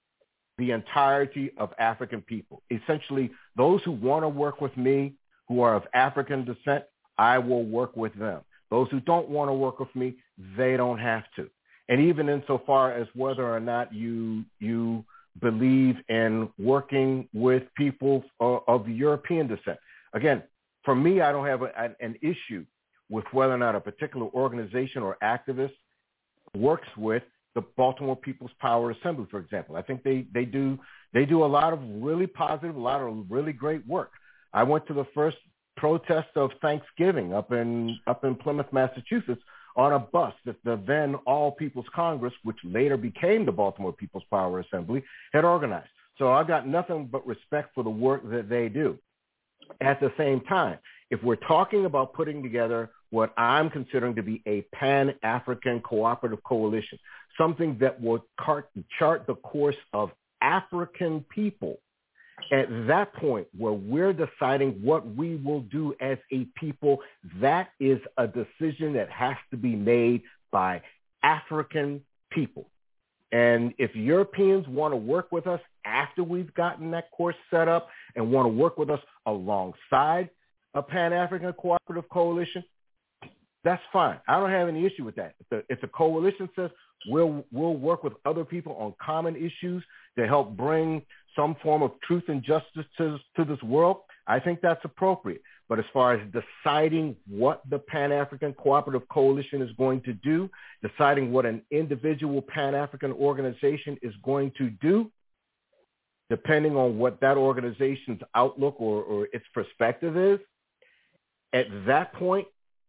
the entirety of African people. Essentially, those who want to work with me, who are of African descent, I will work with them. Those who don't want to work with me, they don't have to. And even insofar as whether or not you you believe in working with people of, of European descent. Again, for me, I don't have a, an issue with whether or not a particular organization or activist works with the Baltimore People's Power Assembly, for example. I think they, they do they do a lot of really positive, a lot of really great work. I went to the first protest of Thanksgiving up in up in Plymouth, Massachusetts, on a bus that the then All People's Congress, which later became the Baltimore People's Power Assembly, had organized. So I got nothing but respect for the work that they do. At the same time, if we're talking about putting together what I'm considering to be a Pan-African cooperative coalition, something that will chart the course of African people, at that point where we're deciding what we will do as a people, that is a decision that has to be made by African people. And if Europeans want to work with us after we've gotten that course set up and want to work with us alongside a Pan-African cooperative coalition, that's fine. I don't have any issue with that. If the, if the coalition says we'll, we'll work with other people on common issues to help bring some form of truth and justice to, to this world, I think that's appropriate. But as far as deciding what the Pan-African Cooperative Coalition is going to do, deciding what an individual Pan-African organization is going to do, depending on what that organization's outlook or, or its perspective is, at that point,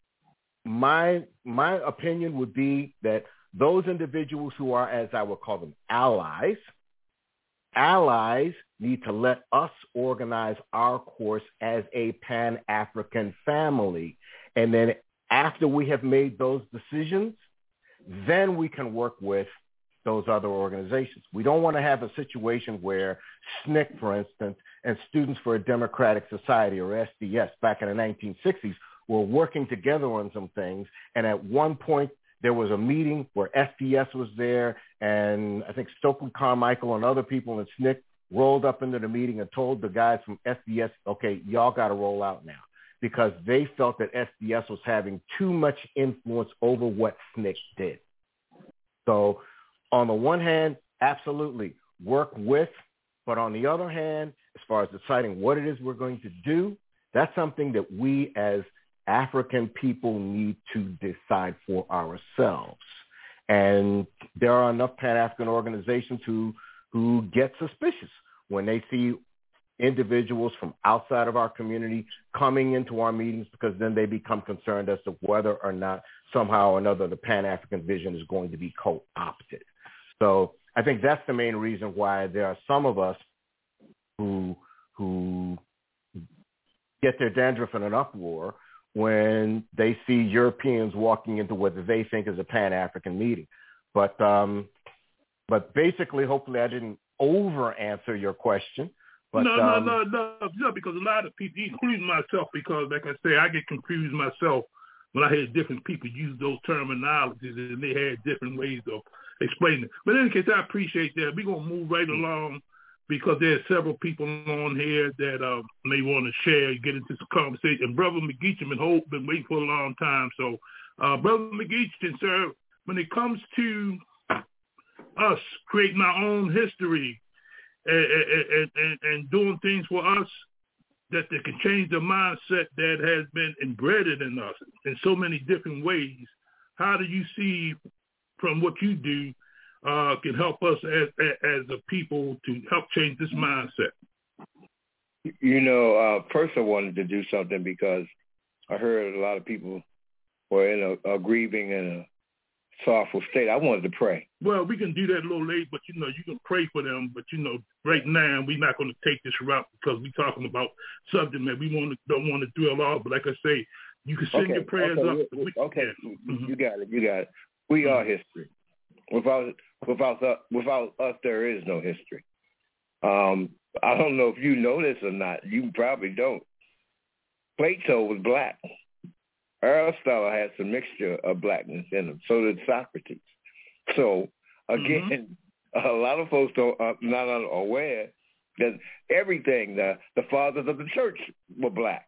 my my opinion would be that those individuals who are, as I would call them, allies, allies need to let us organize our course as a Pan-African family. And then after we have made those decisions, then we can work with those other organizations. We don't want to have a situation where S N C C, for instance, and Students for a Democratic Society, or S D S, back in the nineteen sixties, were working together on some things. And at one point, there was a meeting where S D S was there, and I think Stokely Carmichael and other people in S N C C rolled up into the meeting and told the guys from S D S, okay, y'all got to roll out now, because they felt that S D S was having too much influence over what S N C C did. So on the one hand, absolutely work with, but on the other hand, as far as deciding what it is we're going to do, that's something that we as African people need to decide for ourselves. And there are enough Pan-African organizations who, who get suspicious when they see individuals from outside of our community coming into our meetings, because then they become concerned as to whether or not somehow or another the Pan-African vision is going to be co-opted. So I think that's the main reason why there are some of us who who get their dandruff in an uproar when they see Europeans walking into what they think is a Pan-African meeting. But um, but basically, hopefully I didn't over-answer your question. But, no, um, no, no, no, no, because a lot of people, including myself, because like I say, I get confused myself when I hear different people use those terminologies and they had different ways of explaining it. But in any case, I appreciate that. We're going to move right along because there are several people on here that uh, may want to share, get into this conversation. And Brother McGeechan been, hold, been waiting for a long time. So, uh, Brother McGeechan, sir, when it comes to us creating our own history and, and, and, and doing things for us that they can change the mindset that has been embedded in us in so many different ways, how do you see from what you do uh, can help us as, as a people to help change this mindset? You know, uh, first I wanted to do something because I heard a lot of people were in a, a grieving and a sorrowful state. I wanted to pray. Well, we can do that a little late, but, you know, you can pray for them. But, you know, right now we're not going to take this route because we're talking about something that we want to, don't want to dwell on. But like I say, you can send okay. your prayers okay. up. We, okay, yeah. you, mm-hmm. you got it. You got it. We are history. Without without uh, without us, there is no history. Um, I don't know if you know this or not. You probably don't. Plato was black. Aristotle had some mixture of blackness in him. So did Socrates. So again, mm-hmm. a lot of folks don't uh, not aware that everything the the fathers of the church were black,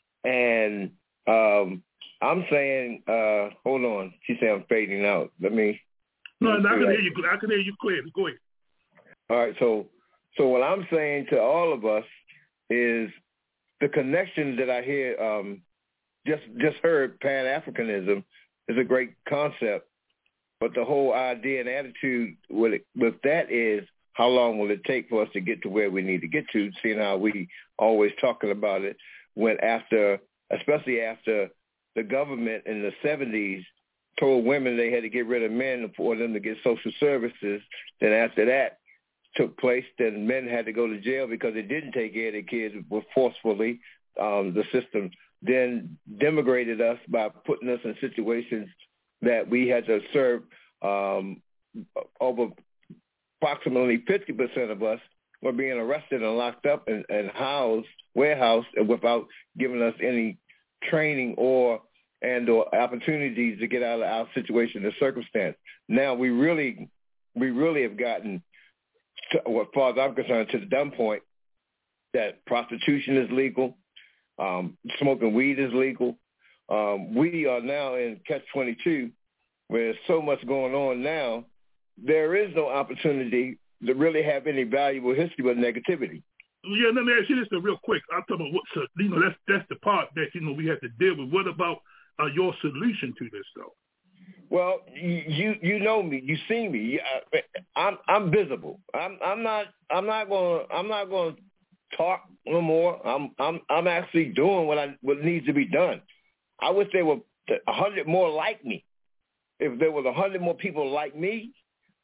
and um, I'm saying, uh, hold on. She said I'm fading out. Let me. No, no I can hear you. I can hear you clearly. Go ahead. All right. So, so what I'm saying to all of us is the connection that I hear. Um, just just heard Pan-Africanism is a great concept, but the whole idea and attitude with it, with that is how long will it take for us to get to where we need to get to? Seeing how we always talking about it when after, especially after the government in the seventies told women they had to get rid of men for them to get social services. Then after that took place, then men had to go to jail because they didn't take care of their kids forcefully. Um, the system then demigrated us by putting us in situations that we had to serve. Um, over approximately fifty percent of us were being arrested and locked up and, and housed, warehoused, without giving us any training or and or opportunities to get out of our situation or circumstance. Now we really, we really have gotten, to, as far as I'm concerned, to the dumb point that prostitution is legal, um, smoking weed is legal. Um, we are now in catch twenty-two, where there's so much going on now. There is no opportunity to really have any valuable history but negativity. Yeah, let me ask you this real quick. I'm talking about what, so, you know, that's that's the part that, you know, we have to deal with. What about uh, your solution to this, though? Well, you you know me, you see me. I'm I'm visible. I'm I'm not I'm not going I'm not going to talk no more. I'm I'm I'm actually doing what I what needs to be done. I wish there were a hundred more like me. If there was a hundred more people like me,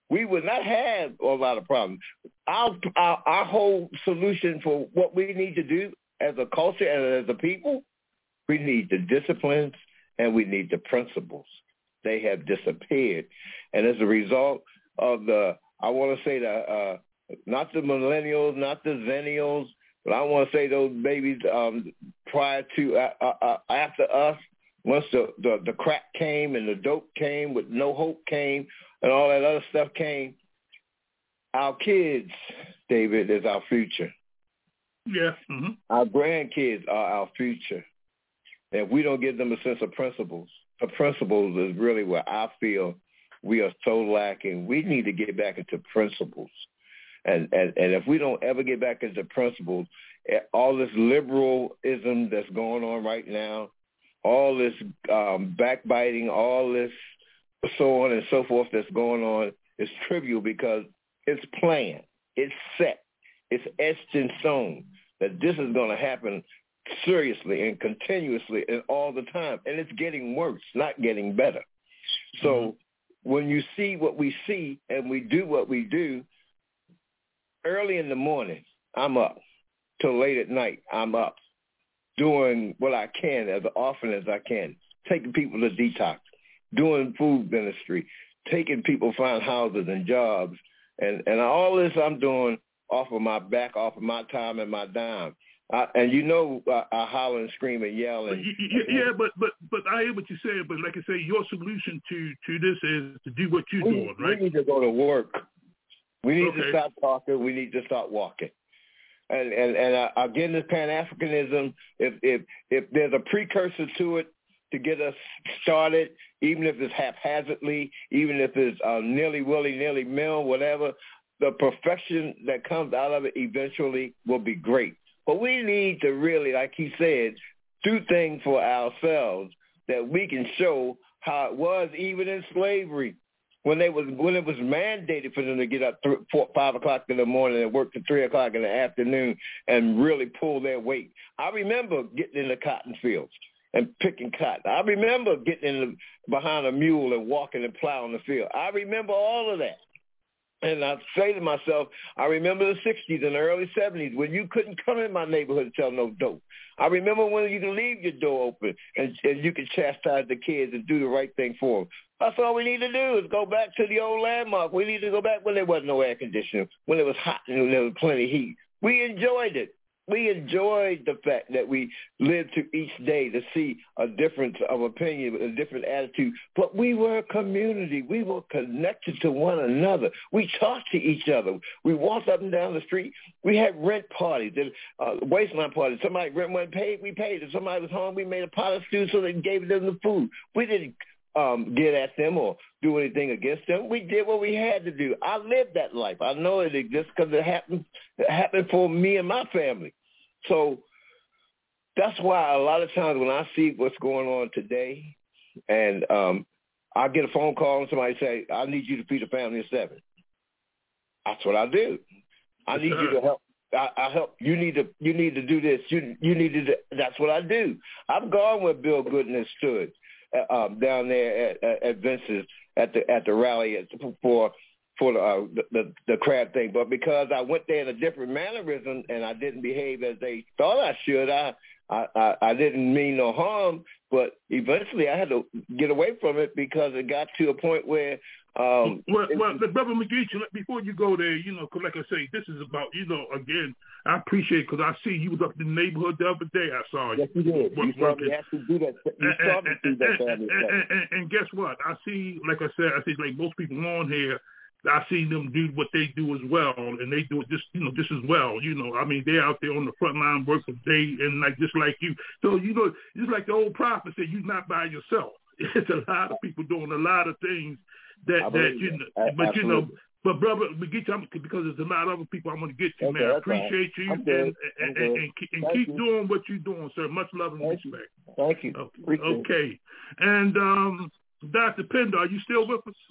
we would not have a lot of problems. Our, our, our whole solution for what we need to do as a culture and as a people, we need the disciplines and we need the principles. They have disappeared. And as a result of the, I want to say the, uh, not the millennials, not the zennials, but I want to say those babies um, prior to, uh, uh, after us, once the, the, the crack came and the dope came with no hope came and all that other stuff came, our kids, David, is our future. Yeah. Mm-hmm. Our grandkids are our future. And if we don't give them a sense of principles, the principles is really where I feel we are so lacking. We need to get back into principles. And, and, and if we don't ever get back into principles, all this liberalism that's going on right now, all this um, backbiting, all this so on and so forth that's going on is trivial because it's planned, it's set, it's etched in stone that this is going to happen seriously and continuously and all the time. And it's getting worse, not getting better. So mm-hmm. when you see what we see and we do what we do, early in the morning, I'm up. Till late at night, I'm up doing what I can as often as I can, taking people to detox, doing food ministry, taking people find houses and jobs. And, and all this I'm doing off of my back, off of my time and my dime. I, and you know, I, I holler and scream and yell. And, yeah, yeah, but but but I hear what you say. But like I say, your solution to, to this is to do what you're we, doing, right? We need to go to work. We need okay. to stop talking. We need to start walking. And and and uh, again, this Pan-Africanism. If if if there's a precursor to it to get us started, even if it's haphazardly, even if it's uh, nilly willy nilly mill, whatever, the perfection that comes out of it eventually will be great. But we need to really, like he said, do things for ourselves that we can show how it was even in slavery. When they was when it was mandated for them to get up th- four, five o'clock in the morning and work to three o'clock in the afternoon and really pull their weight. I remember getting in the cotton fields and picking cotton. I remember getting in the, behind a mule and walking and plowing the field. I remember all of that. And I say to myself, I remember the sixties and the early seventies when you couldn't come in my neighborhood and tell no dope. I remember when you could leave your door open and, and you could chastise the kids and do the right thing for them. That's all we need to do is go back to the old landmark. We need to go back when there wasn't no air conditioning, when it was hot and there was plenty of heat. We enjoyed it. We enjoyed the fact that we lived to each day to see a difference of opinion, a different attitude. But we were a community. We were connected to one another. We talked to each other. We walked up and down the street. We had rent parties, uh, waistline parties. Somebody rent wasn't paid, we paid. If somebody was home, we made a pot of stew so they gave them the food. We didn't um, get at them or do anything against them. We did what we had to do. I lived that life. I know it exists because it happened, it happened for me and my family. So that's why a lot of times when I see what's going on today and um, I get a phone call and somebody say, I need you to feed a family of seven. That's what I do. I need you to help. I, I help. You need to. You need to do this. You you need to. Do, that's what I do. I've gone where Bill Goodman stood uh, um, down there at, at, at Vince's at the at the rally at, for for the, uh, the the the crab thing. But because I went there in a different mannerism and I didn't behave as they thought I should, I I, I, I didn't mean no harm. But eventually, I had to get away from it because it got to a point where. Um, well, well, Brother McGee, before you go there, you know, 'cause like I say, this is about, you know, again, I appreciate because I see you was up in the neighborhood the other day. I saw you. Yes, you did. Work, you saw me have to do that. You and, saw me do that. And, and, and, and, and guess what? I see, like I said, I see like most people on here, I see them do what they do as well, and they do it just, you know, just as well. You know, I mean, they're out there on the front line working day and like just like you. So, you know, just like the old prophet said, you're not by yourself. It's a lot of people doing a lot of things that, that you know, that. but Absolutely. you know, but brother, we get you because there's a lot of other people I'm going to get to, okay, man. I appreciate right. you and, and, and, and, and keep, and keep doing what you're doing, sir. Much love and Thank respect. You. Thank you. Okay. okay. And um, Doctor Pender, are you still with us?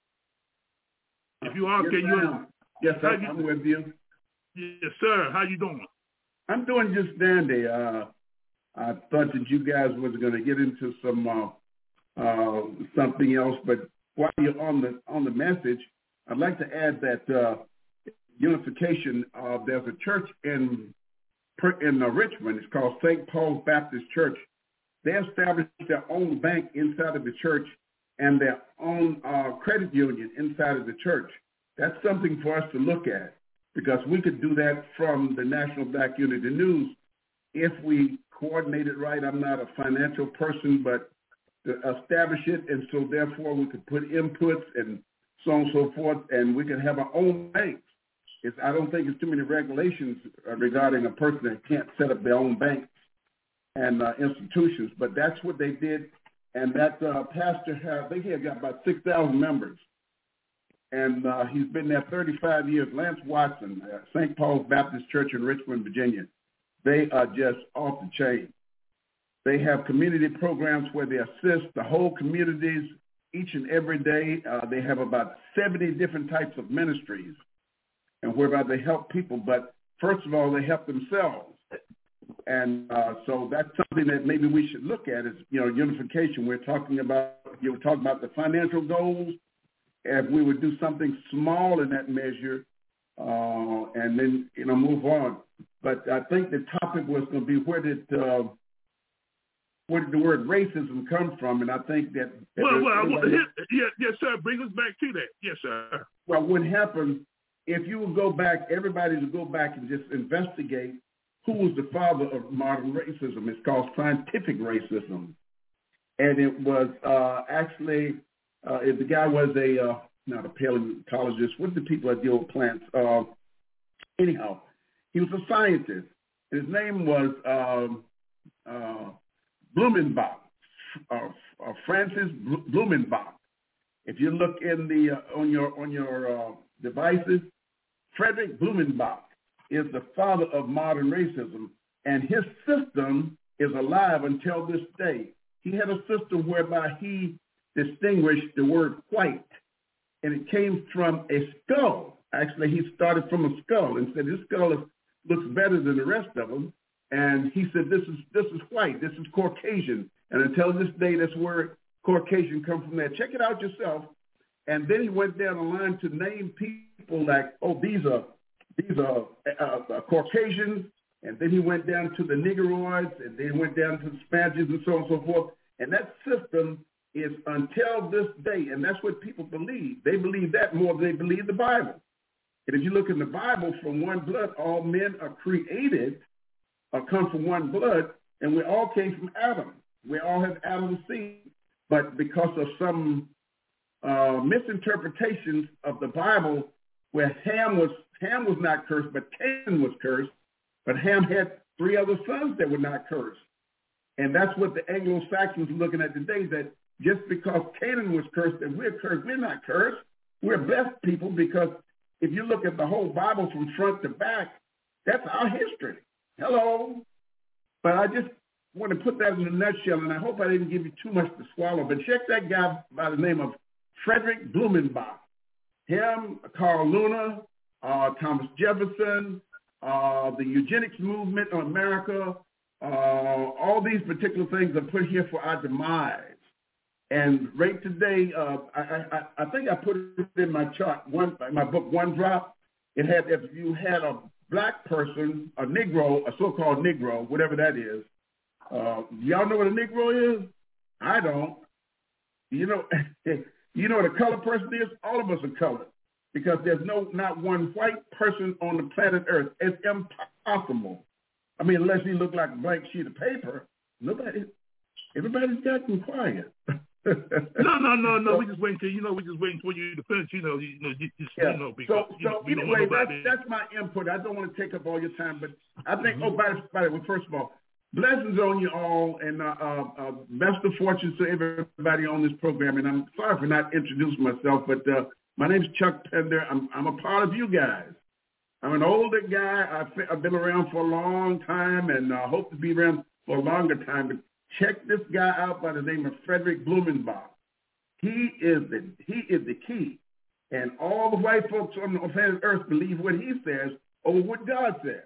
If you are, yes, can you? Yes, sir. You, I'm with you. Yes, sir. How you doing? I'm doing just dandy. Uh, I thought that you guys was going to get into some uh, uh, something else, but while you're on the on the message, I'd like to add that uh, unification, uh, there's a church in in uh, Richmond. It's called Saint Paul's Baptist Church. They established their own bank inside of the church and their own uh, credit union inside of the church. That's something for us to look at, because we could do that from the National Black Unity News if we coordinate it right. I'm not a financial person, but to establish it, and so therefore we could put inputs and so on and so forth, and we can have our own banks. It's, I don't think it's too many regulations regarding a person that can't set up their own banks and uh, institutions, but that's what they did. And that uh, pastor, had, they had got about six thousand members, and uh, he's been there thirty-five years. Lance Watson, uh, Saint Paul's Baptist Church in Richmond, Virginia. They are just off the chain. They have community programs where they assist the whole communities each and every day. Uh, they have about seventy different types of ministries, and whereby they help people. But first of all, they help themselves. And uh, so that's something that maybe we should look at is, you know, unification. We're talking about, you were talking about the financial goals. If we would do something small in that measure uh, and then, you know, move on. But I think the topic was going to be where did, uh, where did the word racism come from? And I think that... that well, well, well yes, yes, yes, sir. Bring us back to that. Yes, sir. Well, what happened, if you would go back, everybody would go back and just investigate who was the father of modern racism. It's called scientific racism. And it was uh, actually, uh, if the guy was a, uh, not a paleontologist, what are the people that deal with plants? Uh, anyhow, he was a scientist. His name was um, uh, Blumenbach, uh, uh, Francis Blumenbach. If you look in the uh, on your on your uh, devices, Frederick Blumenbach is the father of modern racism, and his system is alive until this day. He had a system whereby he distinguished the word white, and it came from a skull. Actually, he started from a skull and said, this skull is, looks better than the rest of them, and he said, this is this is white, this is Caucasian, and until this day, that's where Caucasian come from there. Check it out yourself. And then he went down the line to name people like, oh, these are These are uh, uh, Caucasians, and then he went down to the Negroids, and then he went down to the Spaniards and so on and so forth. And that system is until this day, and that's what people believe. They believe that more than they believe the Bible. And if you look in the Bible, from one blood, all men are created, or come from one blood, and we all came from Adam. We all have Adam's seed. But because of some uh, misinterpretations of the Bible, where Ham was Ham was not cursed, but Canaan was cursed. But Ham had three other sons that were not cursed. And that's what the Anglo-Saxons are looking at today, that just because Canaan was cursed and we're cursed, we're not cursed. We're blessed people, because if you look at the whole Bible from front to back, that's our history. Hello. But I just want to put that in a nutshell, and I hope I didn't give you too much to swallow. But check that guy by the name of Frederick Blumenbach. Him, Carl Luna, uh, Thomas Jefferson, uh, the eugenics movement in America, uh, all these particular things are put here for our demise. And right today, uh, I, I, I think I put it in my chart, one, my book, One Drop. It had, if you had a black person, a Negro, a so-called Negro, whatever that is, uh, y'all know what a Negro is? I don't. You know, you know what a colored person is? All of us are colored, because there's no not one white person on the planet Earth. It's impossible. I mean, unless you look like a blank sheet of paper, nobody, everybody's gotten quiet. no, no, no, no. We just waiting till you know. We just waiting for you to finish. You know, you know, you, you, yeah. you know. Because, so, you know, so anyway, that's that's my input. I don't want to take up all your time, but I think. Mm-hmm. Oh, by, by the way, first of all, blessings on you all, and uh, uh, uh, best of fortunes to everybody on this program. And I'm sorry for not introducing myself, but uh, my name is Chuck Pender. I'm I'm a part of you guys. I'm an older guy. I've, I've been around for a long time, and I uh, hope to be around for a longer time. But check this guy out by the name of Frederick Blumenbach. He is the he is the key, and all the white folks on the planet Earth believe what he says over what God says.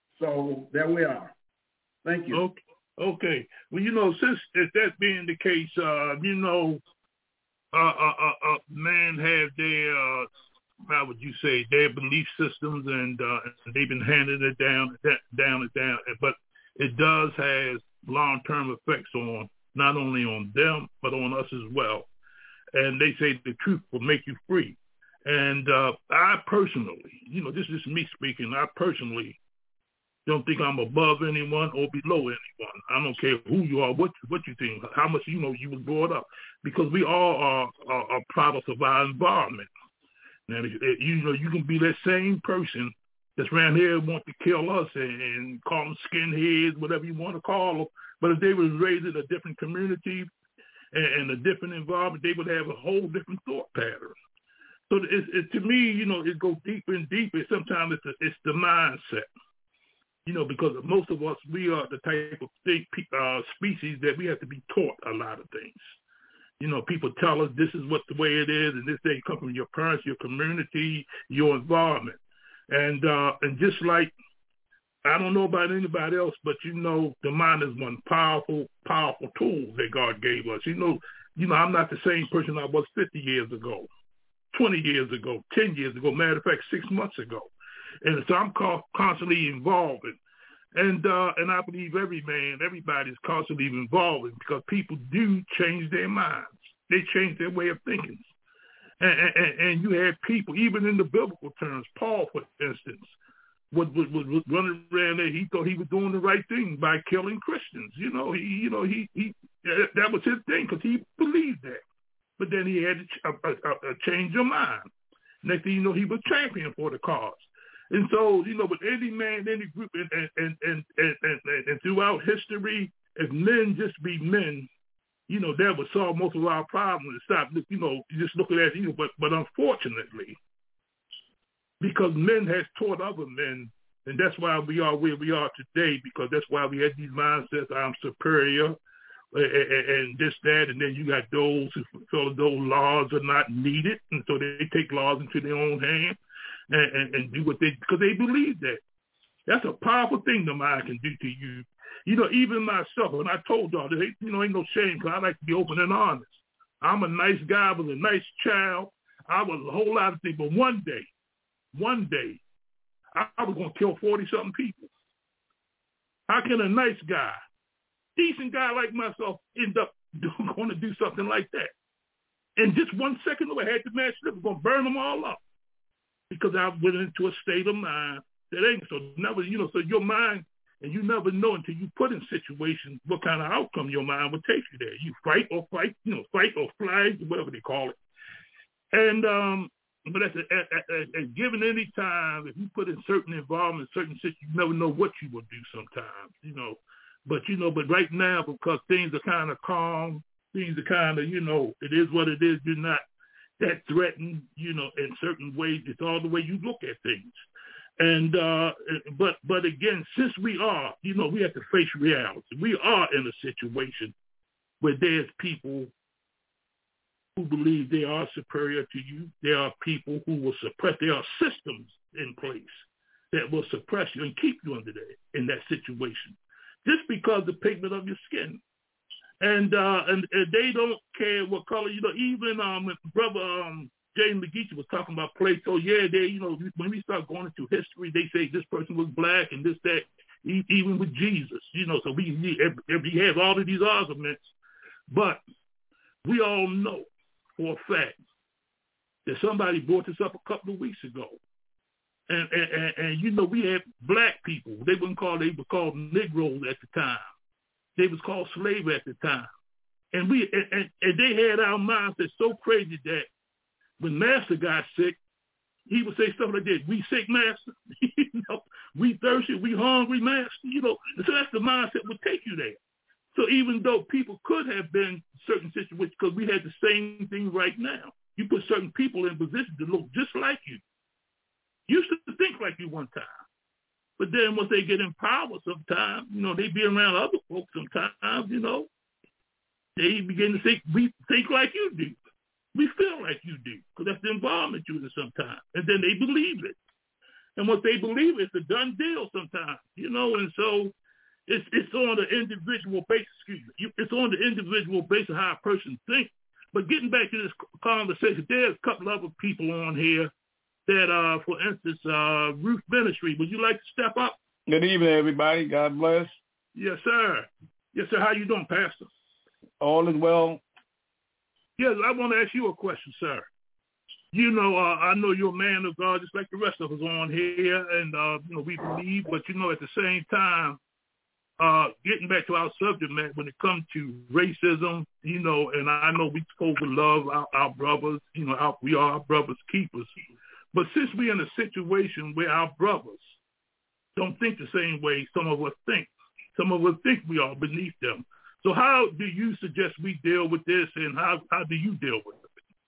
So there we are. Thank you. Okay. Okay. Well, you know, since that being the case, uh, you know, uh, uh, uh, uh, man have their uh, how would you say, their belief systems, and, uh, and they've been handing it down, down and down. But it does have long-term effects on not only on them, but on us as well. And they say the truth will make you free. And uh, I personally, you know, this is me speaking, I personally don't think I'm above anyone or below anyone. I don't care who you are, what what you think, how much, you know, you were brought up, because we all are, are, are products of our environment. Now, you know, you can be that same person that's around here and want to kill us and, and call them skinheads, whatever you want to call them. But if they were raised in a different community and, and a different environment, they would have a whole different thought pattern. So it, it, to me, you know, it goes deeper and deeper. Sometimes it's, a, it's the mindset, you know, because most of us, we are the type of thing, uh, species that we have to be taught a lot of things. You know, people tell us this is what the way it is, and this day come from your parents, your community, your environment. And uh, and just like, I don't know about anybody else, but you know, the mind is one powerful, powerful tool that God gave us. You know, you know, I'm not the same person I was fifty years ago, twenty years ago, ten years ago, matter of fact, six months ago. And so I'm constantly evolving. And uh, and I believe every man, everybody's constantly evolving, because people do change their minds. They change their way of thinking. And, and, and you had people, even in the biblical terms, Paul, for instance, was, was, was running around there. He thought he was doing the right thing by killing Christians. You know, he, you know, he, he that was his thing, because he believed that. But then he had a, a, a change of mind. Next thing you know, he was champion for the cause. And so, you know, with any man, any group, and and, and, and, and, and, and throughout history, if men just be men, you know, that would solve most of our problems and stop, you know, just looking at, you know, but, but unfortunately, because men has taught other men, and that's why we are where we are today, because that's why we had these mindsets, I'm superior, and, and this, that, and then you got those who feel those laws are not needed, and so they take laws into their own hands. And, and, and do what they, because they believe that. That's a powerful thing the mind can do to you. You know, even myself, when I told y'all, there ain't, you know, ain't no shame, because I like to be open and honest. I'm a nice guy, I was a nice child. I was a whole lot of things, but one day, one day, I, I was going to kill forty-something people. How can a nice guy, decent guy like myself, end up going to do something like that? In just one second, I had to match it up. We're going to burn them all up. Because I went into a state of mind that ain't so never, you know, so your mind, and you never know until you put in situations what kind of outcome your mind will take you there. You fight or fight, you know, fight or fly, whatever they call it. And, um, but at, the, at, at, at given any time, if you put in certain environments, certain situations, you never know what you will do sometimes, you know. But, you know, but right now, because things are kind of calm, things are kind of, you know, it is what it is, you're not that threatened, you know, in certain ways. It's all the way you look at things. And, uh, but, but again, since we are, you know, we have to face reality. We are in a situation where there's people who believe they are superior to you. There are people who will suppress. There are systems in place that will suppress you and keep you under there in that situation, just because of the pigment of your skin. And, uh, and and they don't care what color, you know, even um, Brother um, James McGeechy was talking about Plato. Yeah, they, you know, when we start going into history, they say this person was black and this, that, even with Jesus, you know, so we, we, we have all of these arguments. But we all know for a fact that somebody brought this up a couple of weeks ago. And, and, and, and you know, we had black people. They wouldn't call, they were called Negroes at the time. They was called slavery at the time. And we and, and, and they had our mindset so crazy that when Master got sick, he would say stuff like this, we sick, Master. You know, we thirsty, we hungry, Master. You know, and so that's the mindset would take you there. So even though people could have been certain situations, because we had the same thing right now. You put certain people in positions to look just like you. You used to think like you one time. But then once they get in power sometimes, you know, they be around other folks sometimes, you know, they begin to think, we think like you do. We feel like you do, because that's the environment you're in sometimes. And then they believe it. And once they believe it, it's a done deal sometimes, you know, and so it's it's on the individual basis, excuse me, it's on the individual basis of how a person thinks. But getting back to this conversation, there's a couple other people on here that, uh, for instance, uh, Ruth Ministry, would you like to step up? Good evening, everybody. God bless. Yes, sir. Yes, sir. How you doing, Pastor? All is well. Yes, I want to ask you a question, sir. You know, uh, I know you're a man of God, just like the rest of us on here, and, uh, you know, we believe, but, you know, at the same time, uh, getting back to our subject, man, when it comes to racism, you know, and I know we're supposed to love our, our brothers, you know, our, we are our brothers' keepers. But since we're in a situation where our brothers don't think the same way some of us think, some of us think we are beneath them. So how do you suggest we deal with this, and how, how do you deal with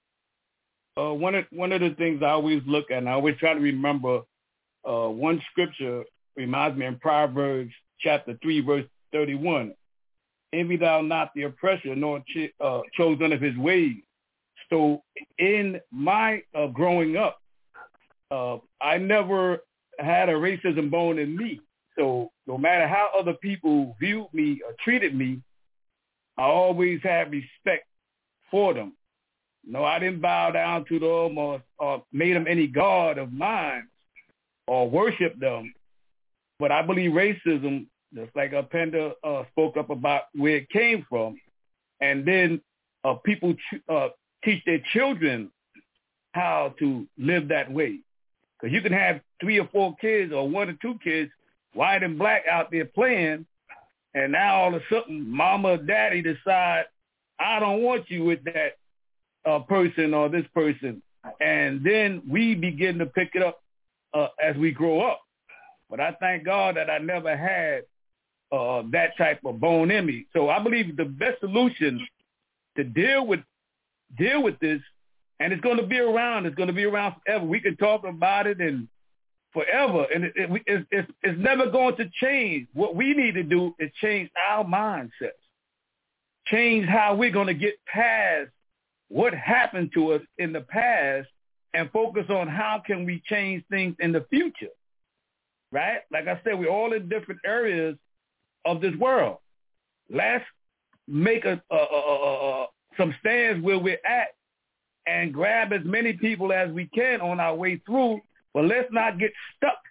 it? Uh, one of one of the things I always look at, and I always try to remember, uh, one scripture reminds me in Proverbs chapter three, verse thirty-one. Envy thou not the oppressor, nor ch- uh, chosen of his ways. So in my uh, growing up, uh, I never had a racism bone in me. So no matter how other people viewed me or treated me, I always had respect for them. No, I didn't bow down to them or, or made them any god of mine or worship them. But I believe racism, just like Penda uh, spoke up about where it came from, and then uh, people ch- uh, teach their children how to live that way. Because you can have three or four kids or one or two kids, white and black, out there playing, and now all of a sudden mama or daddy decide, I don't want you with that uh, person or this person. And then we begin to pick it up uh, as we grow up. But I thank God that I never had uh, that type of bone in me. So I believe the best solution to deal with deal with this, and it's going to be around. It's going to be around forever. We can talk about it and forever, and it, it, it, it's, it's never going to change. What we need to do is change our mindsets, change how we're going to get past what happened to us in the past and focus on how can we change things in the future, right? Like I said, we're all in different areas of this world. Let's make a, a, a, a, a, some stands where we're at and grab as many people as we can on our way through, but let's not get stuck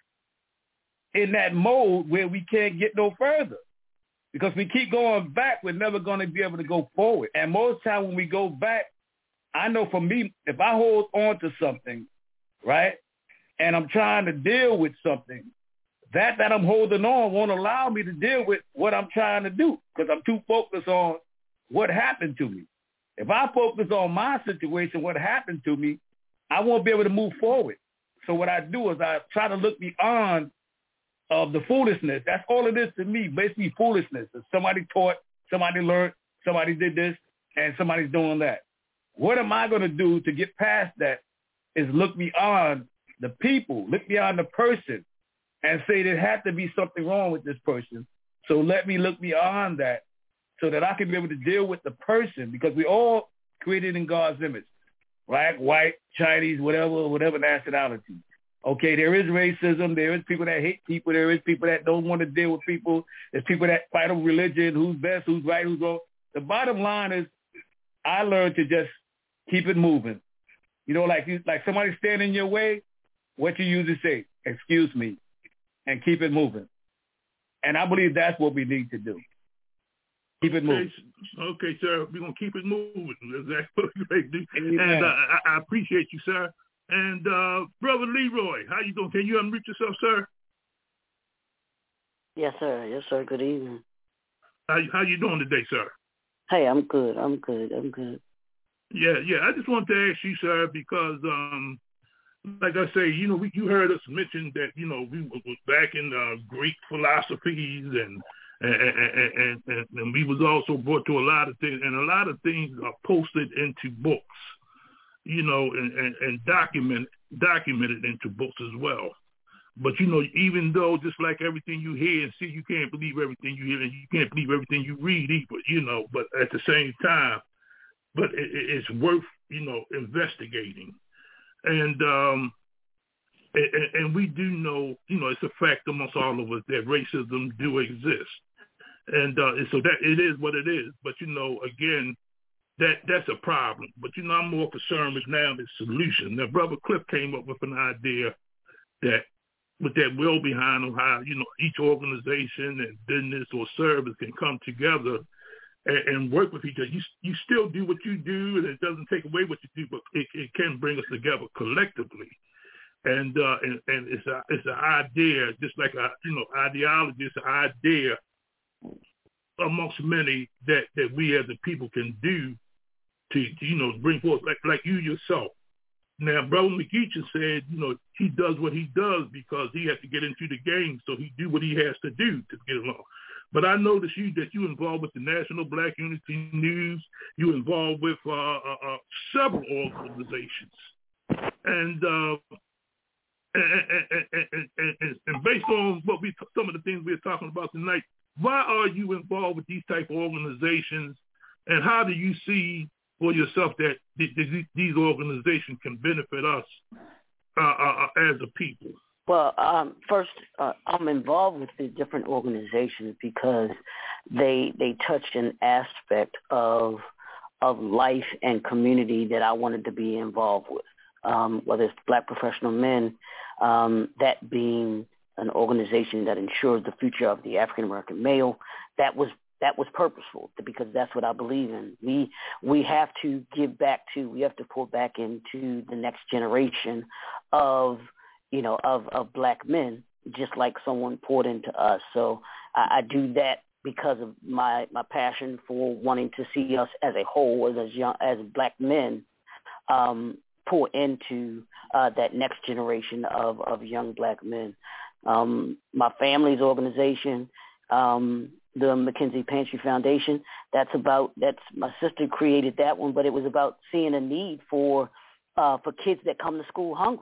in that mode where we can't get no further. Because we keep going back, we're never going to be able to go forward. And most time when we go back, I know for me, if I hold on to something, right, and I'm trying to deal with something, that that I'm holding on won't allow me to deal with what I'm trying to do because I'm too focused on what happened to me. If I focus on my situation, what happened to me, I won't be able to move forward. So what I do is I try to look beyond of the foolishness. That's all it is to me, basically foolishness. If somebody taught, somebody learned, somebody did this, and somebody's doing that. What am I going to do to get past that is look beyond the people, look beyond the person, and say there had to be something wrong with this person. So let me look beyond that so that I can be able to deal with the person, because we all created in God's image, black, white, Chinese, whatever, whatever nationality. Okay, there is racism. There is people that hate people. There is people that don't want to deal with people. There's people that fight over religion, who's best, who's right, who's wrong. The bottom line is I learned to just keep it moving. You know, like like somebody standing in your way, what you usually say, excuse me, and keep it moving. And I believe that's what we need to do. Keep it moving. Okay, okay sir. We're going to keep it moving. That's what we do. And uh, I, I appreciate you, sir. And uh, Brother Leroy, how you doing? Can you unmute yourself, sir? Yes, sir. Yes, sir. Good evening. How, how you doing today, sir? Hey, I'm good. I'm good. I'm good. Yeah, yeah. I just wanted to ask you, sir, because, um, like I say, you know, we, you heard us mention that, you know, we was back in uh, Greek philosophies and and, and, and, and and we was also brought to a lot of things, and a lot of things are posted into books, you know, and, and, and document, documented into books as well. But, you know, even though just like everything you hear and see, you can't believe everything you hear and you can't believe everything you read either, you know, but at the same time, but it, it's worth, you know, investigating. And, um, and, and we do know, you know, it's a fact amongst all of us that racism do exist. And uh, so that it is what it is. But, you know, again, that that's a problem. But, you know, I'm more concerned with now the solution. Now, Brother Cliff came up with an idea that with that will behind them, how, you know, each organization and business or service can come together and, and work with each other. You you still do what you do, and it doesn't take away what you do, but it, it can bring us together collectively. And uh, and, and it's a it's an idea, just like a you know ideology. It's an idea amongst many that, that we as a people can do to, to you know bring forth, like like you yourself. Now, Brother McEachin said, you know, he does what he does because he has to get into the game, so he do what he has to do to get along. But I noticed you that you involved with the National Black Unity News. You involved with uh, uh, uh, several organizations, and, uh, and, and, and, and, and, and based on what we some of the things we're talking about tonight, why are you involved with these type of organizations, and how do you see for yourself that these organizations can benefit us uh, uh, as a people? Well, um, first, uh, I'm involved with the different organizations because they they touch an aspect of of life and community that I wanted to be involved with. Um, whether it's Black Professional Men, um, that being an organization that ensures the future of the African American male, that was that was purposeful because that's what I believe in. We we have to give back to, we have to pour back into the next generation of, you know, of, of Black men, just like someone poured into us. So I, I do that because of my, my passion for wanting to see us as a whole, as as, young, as Black men, um, pour into uh, that next generation of, of young Black men. Um, my family's organization, um, the Mackenzie Pantry Foundation, that's about, that's, my sister created that one, but it was about seeing a need for uh, for kids that come to school hungry.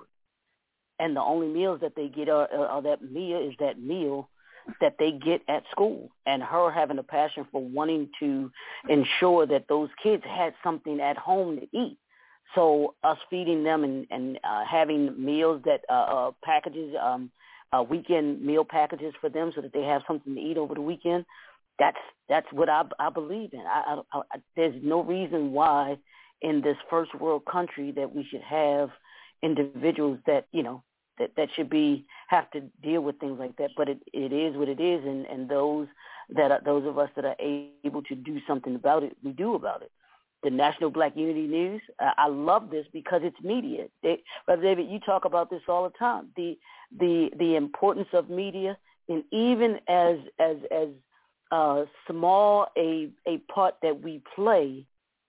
And the only meals that they get are, are that meal is that meal that they get at school. And her having a passion for wanting to ensure that those kids had something at home to eat. So us feeding them and, and uh, having meals that uh, uh, packages, um, uh, weekend meal packages for them so that they have something to eat over the weekend. That's that's what I, I believe in. I, I, I, there's no reason why in this first world country that we should have individuals that, you know, that, that should be have to deal with things like that. But it, it is what it is, and, and those that are, those of us that are able to do something about it, we do about it. The National Black Unity News, uh, I love this because it's media. They, Brother David, you talk about this all the time. The the the importance of media, and even as as as uh, small a a part that we play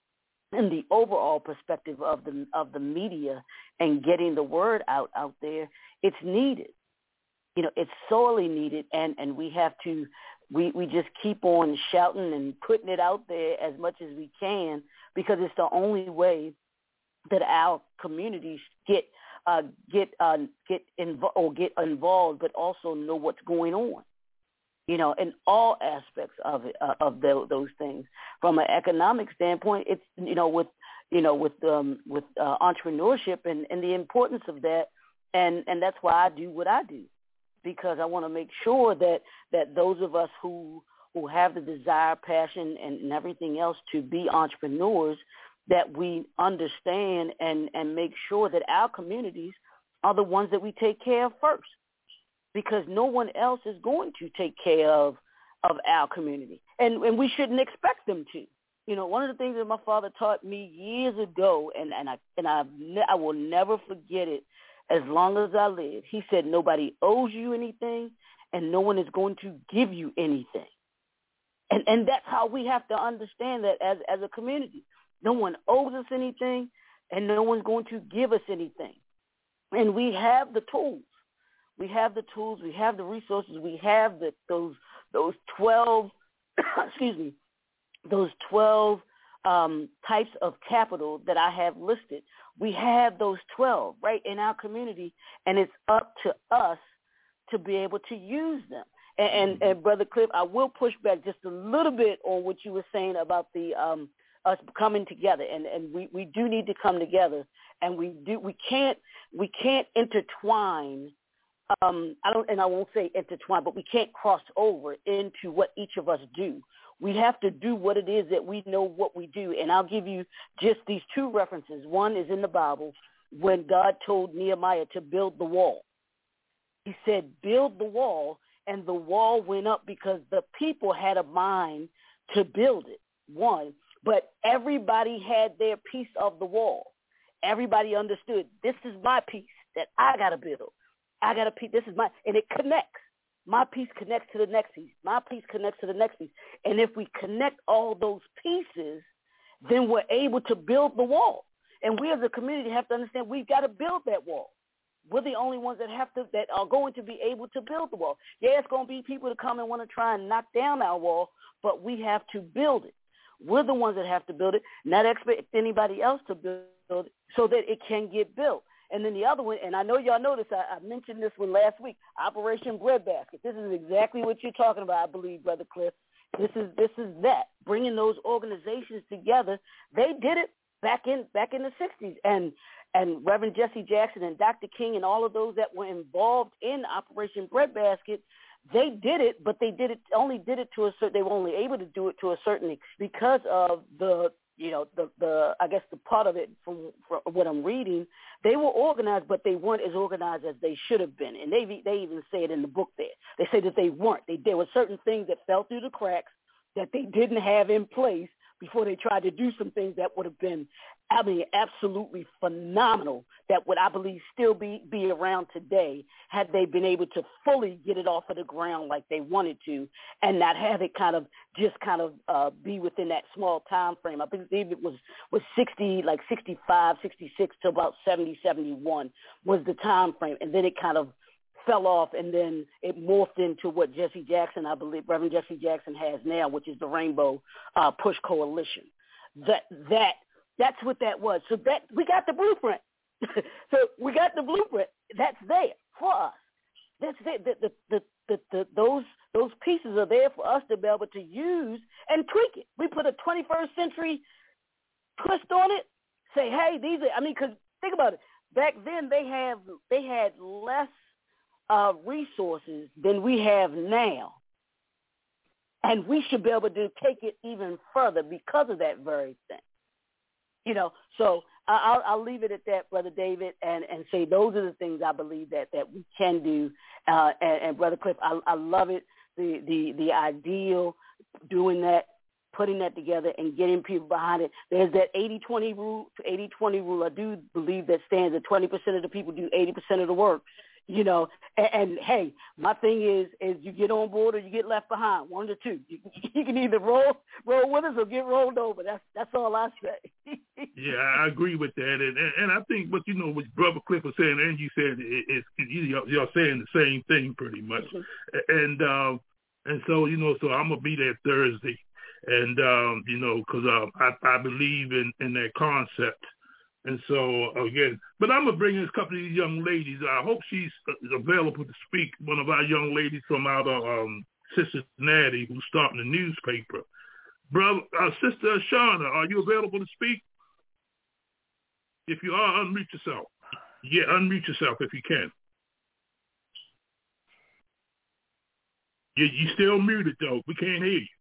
in the overall perspective of the of the media and getting the word out out there, it's needed. You know, it's sorely needed, and, and we have to we, we just keep on shouting and putting it out there as much as we can, because it's the only way that our communities get uh, get uh, get invo- or get involved, but also know what's going on. You know, in all aspects of it, uh, of the, those things. From an economic standpoint, it's, you know, with you know with um, with uh, entrepreneurship and, and the importance of that, and, and that's why I do what I do, because I want to make sure that, that those of us who who have the desire, passion, and, and everything else to be entrepreneurs, that we understand and, and make sure that our communities are the ones that we take care of first, because no one else is going to take care of of our community, and and we shouldn't expect them to. You know, one of the things that my father taught me years ago, and and I and I I will never forget it as long as I live. He said, nobody owes you anything, and no one is going to give you anything. And and that's how we have to understand that as as a community. No one owes us anything, and no one's going to give us anything. And we have the tools. We have the tools. We have the resources. We have the, those those twelve, excuse me, those twelve um, types of capital that I have listed. We have those twelve right in our community, and it's up to us to be able to use them. And, and, and Brother Cliff, I will push back just a little bit on what you were saying about the um, us coming together, and, and we, we do need to come together, and we do we can't we can't intertwine. Um, I don't, and I won't say intertwine, but we can't cross over into what each of us do. We have to do what it is that we know what we do. And I'll give you just these two references. One is in the Bible when God told Nehemiah to build the wall. He said, build the wall, and the wall went up because the people had a mind to build it, one. But everybody had their piece of the wall. Everybody understood, this is my piece that I got to build. I got to piece, this is my, and it connects. My piece connects to the next piece. My piece connects to the next piece. And if we connect all those pieces, then we're able to build the wall. And we as a community have to understand we've got to build that wall. We're the only ones that have to, that are going to be able to build the wall. Yeah, it's going to be people to come and want to try and knock down our wall, but we have to build it. We're the ones that have to build it, not expect anybody else to build it so that it can get built. And then the other one, and I know y'all noticed, I, I mentioned this one last week, Operation Breadbasket. This is exactly what you're talking about, I believe, Brother Cliff. This is this is that, bringing those organizations together. They did it back in back in the sixties, and and Reverend Jesse Jackson and Doctor King and all of those that were involved in Operation Breadbasket, they did it, but they did it only did it to a certain. They were only able to do it to a certain extent because of the you know the the I guess the part of it from, from what I'm reading. They were organized, but they weren't as organized as they should have been, and they they even say it in the book there. They say that they weren't. They there were certain things that fell through the cracks that they didn't have in place before they tried to do some things that would have been, I mean, absolutely phenomenal, that would, I believe, still be, be around today had they been able to fully get it off of the ground like they wanted to and not have it kind of just kind of uh, be within that small time frame. I believe it was, was sixty, like sixty-five, sixty-six to about seventy, seventy-one was the time frame. And then it kind of fell off, and then it morphed into what Jesse Jackson, I believe, Reverend Jesse Jackson has now, which is the Rainbow uh, Push Coalition. That that that's what that was. So that we got the blueprint. So we got the blueprint. That's there for us. That's it. The, the, the, the, the, those those pieces are there for us to be able to use and tweak it. We put a twenty-first century twist on it. Say, hey, these are. I mean, because think about it. Back then, they have they had less Uh, resources than we have now. And we should be able to take it even further because of that very thing. You know, so I'll, I'll leave it at that, Brother David, and, and say those are the things I believe that, that we can do. Uh, and, and Brother Cliff, I, I love it, the, the, the ideal, doing that, putting that together and getting people behind it. There's that eighty twenty rule, eighty twenty rule I do believe that stands that twenty percent of the people do eighty percent of the work. You know, and, and hey, my thing is, is you get on board or you get left behind. One or two. You, you can either roll, roll with us or get rolled over. That's that's all I say. Yeah, I agree with that, and and, and I think, but you know, what Brother Cliff was saying, and you said it, it's y'all, y'all saying the same thing pretty much, mm-hmm. and um, and so you know, so I'm gonna be there Thursday, and um, you know, because uh, I I believe in in that concept. And so, again, but I'm going to bring in a couple of these young ladies. I hope she's available to speak, one of our young ladies from out of um, Cincinnati who's starting a newspaper. Brother, uh, Sister Shauna, are you available to speak? If you are, unmute yourself. Yeah, unmute yourself if you can. You, you still muted, though. We can't hear you.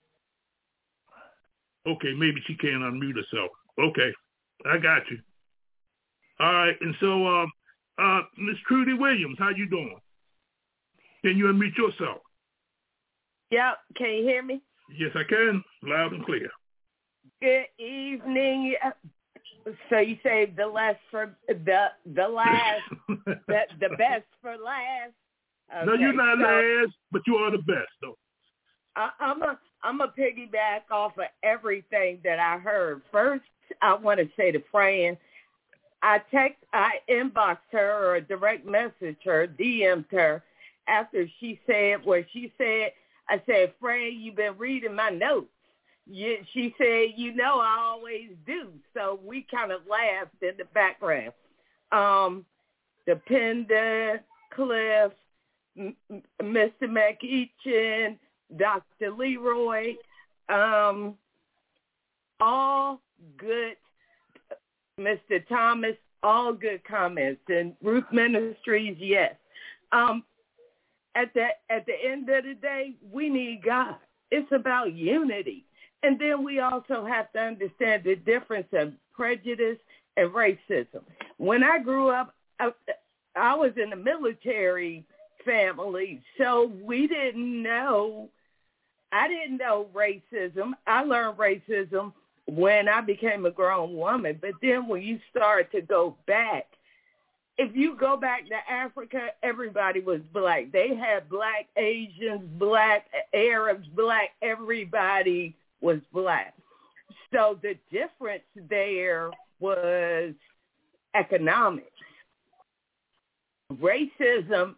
Okay, maybe she can't unmute herself. Okay. I got you. All right, and so, um, uh, Miss Trudy Williams, how you doing? Can you unmute yourself? Yep. Can you hear me? Yes, I can. Loud and clear. Good evening. So you say the last for the the last the the best for last. Okay, no, you're not so, last, but you are the best, though. I, I'm a I'm a piggyback off of everything that I heard. First, I want to say to Fran, I text, I inboxed her or direct messaged her, D M'd her after she said what she said. I said, Fran, you've been reading my notes. You, she said, you know, I always do. So we kind of laughed in the background. Um, Dependa, Cliff, M- Mister McEachin, Doctor Leroy, um, all good, Mister Thomas, all good comments. And Ruth Ministries, yes. Um, at the at the end of the day, we need God. It's about unity. And then we also have to understand the difference of prejudice and racism. When I grew up, I, I was in a military family, so we didn't know, I didn't know racism. I learned racism when I became a grown woman. But then when you start to go back, if you go back to Africa, everybody was black. They had black Asians, black Arabs, black, everybody was black. So the difference there was economics. Racism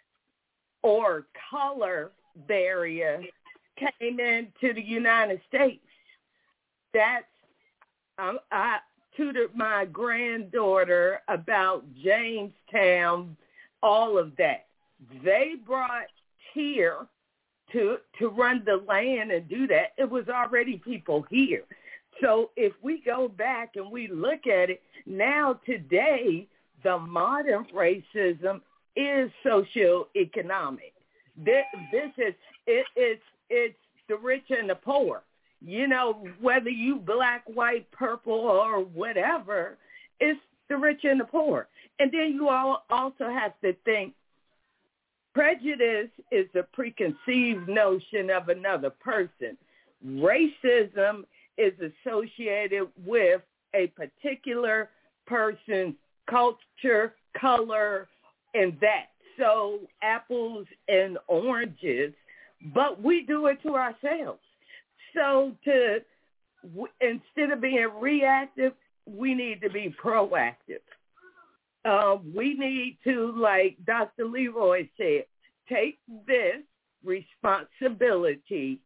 or color barrier came into the United States. That's, um, I tutored my granddaughter about Jamestown, all of that. They brought here to to run the land and do that. It was already people here. So if we go back and we look at it, now today, the modern racism is socioeconomic. This, this is, it, it's, it's the rich and the poor. You know, whether you black, white, purple, or whatever, it's the rich and the poor. And then you all also have to think prejudice is a preconceived notion of another person. Racism is associated with a particular person's culture, color, and that. So apples and oranges, but we do it to ourselves. So to w- instead of being reactive, we need to be proactive. Uh, we need to, like Doctor Leroy said, take this responsibility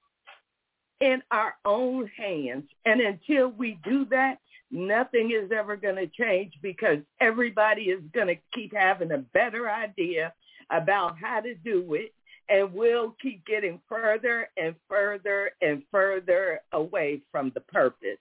in our own hands. And until we do that, nothing is ever going to change, because everybody is going to keep having a better idea about how to do it, and we'll keep getting further and further and further away from the purpose.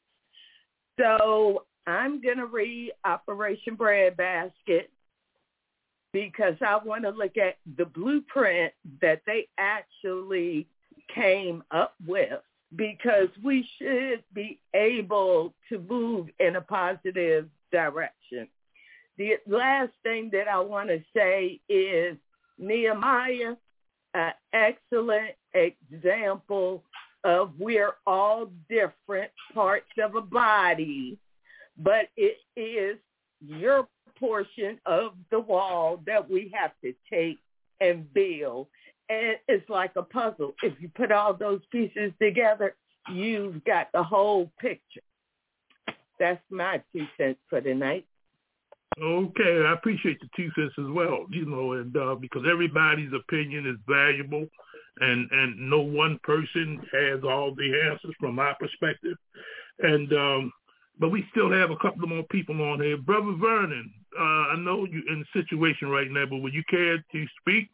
So I'm going to read Operation Breadbasket because I want to look at the blueprint that they actually came up with, because we should be able to move in a positive direction. The last thing that I want to say is Nehemiah, an excellent example of we're all different parts of a body, but it is your portion of the wall that we have to take and build. And it's like a puzzle. If you put all those pieces together, you've got the whole picture. That's my two cents for tonight. Okay, I appreciate the two cents as well, you know, and uh, because everybody's opinion is valuable, and, and no one person has all the answers from my perspective. And um, but we still have a couple of more people on here. Brother Vernon, uh, I know you're in a situation right now, but would you care to speak?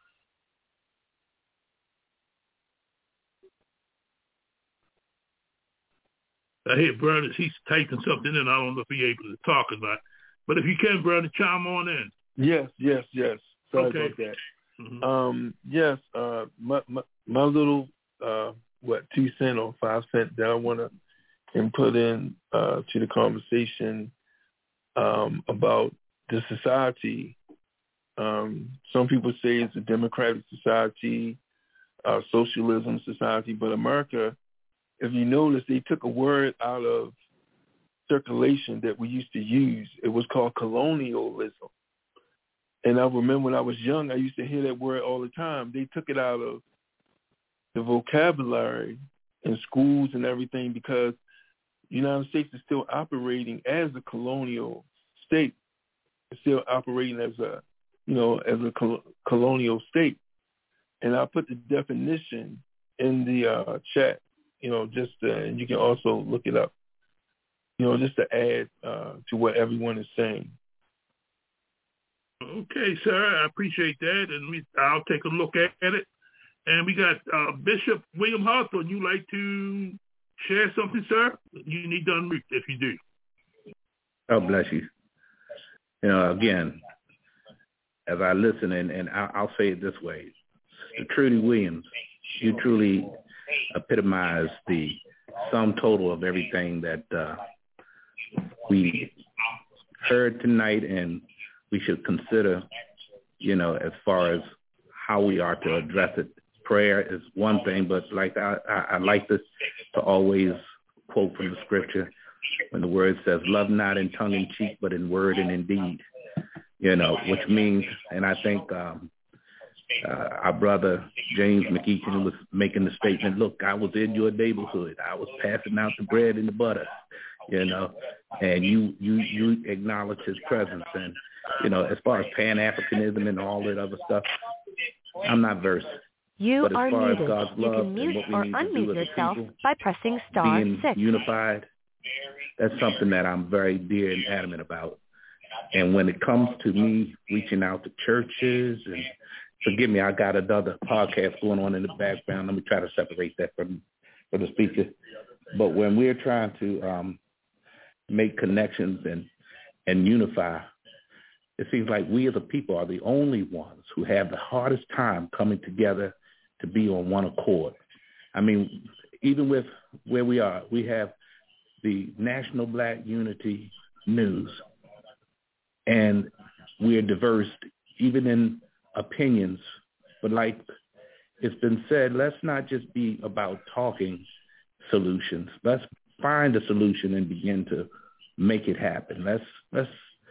I hear Vernon, he's typing something in. I don't know if he's able to talk or not. But if you can, Vernon, chime on in. Yes, yes, yes. Sorry okay. about that. Mm-hmm. Um, yes, uh, my, my, my little, uh, what, two cent or five cent that I want to input in uh, to the conversation um, about the society. Um, some people say it's a democratic society, uh, socialism society, but America, if you notice, they took a word out of circulation that we used to use. It was called colonialism. And I remember when I was young, I used to hear that word all the time. They took it out of the vocabulary in schools and everything because the United States is still operating as a colonial state. It's still operating as a, you know, as a col- colonial state. And I put the definition in the uh, chat, you know, just uh, and you can also look it up, you know, just to add uh, to what everyone is saying. Okay, sir, I appreciate that, and we I'll take a look at, at it. And we got uh, Bishop William Hawthorne. You like to share something, sir? You need to unmute if you do. God bless you. You know, again, as I listen, and, and I'll, I'll say it this way. Sister Trudy Williams, you truly epitomize the sum total of everything that uh, we heard tonight, and we should consider, you know, as far as how we are to address it. Prayer is one thing, but like I, I, I like this to always quote from the scripture when the word says, love not in tongue and cheek, but in word and in deed, you know, which means, and I think um, uh, our brother James McEachin was making the statement, look, I was in your neighborhood. I was passing out the bread and the butter, you know, and you, you, you acknowledge his presence. And, you know, as far as Pan-Africanism and all that other stuff, I'm not versed. You but as are far muted. as God's You love can mute and what we or need to unmute do as a yourself people, by pressing star being six. unified, that's something that I'm very dear and adamant about. And when it comes to me reaching out to churches, and forgive me, I got another podcast going on in the background. Let me try to separate that from, from the speaker. But when we're trying to um, make connections and, and unify, it seems like we as a people are the only ones who have the hardest time coming together to be on one accord. I mean, even with where we are, we have the National Black Unity News, and we're diverse even in opinions. But like it's been said, let's not just be about talking solutions. Let's find a solution and begin to make it happen. Let's let's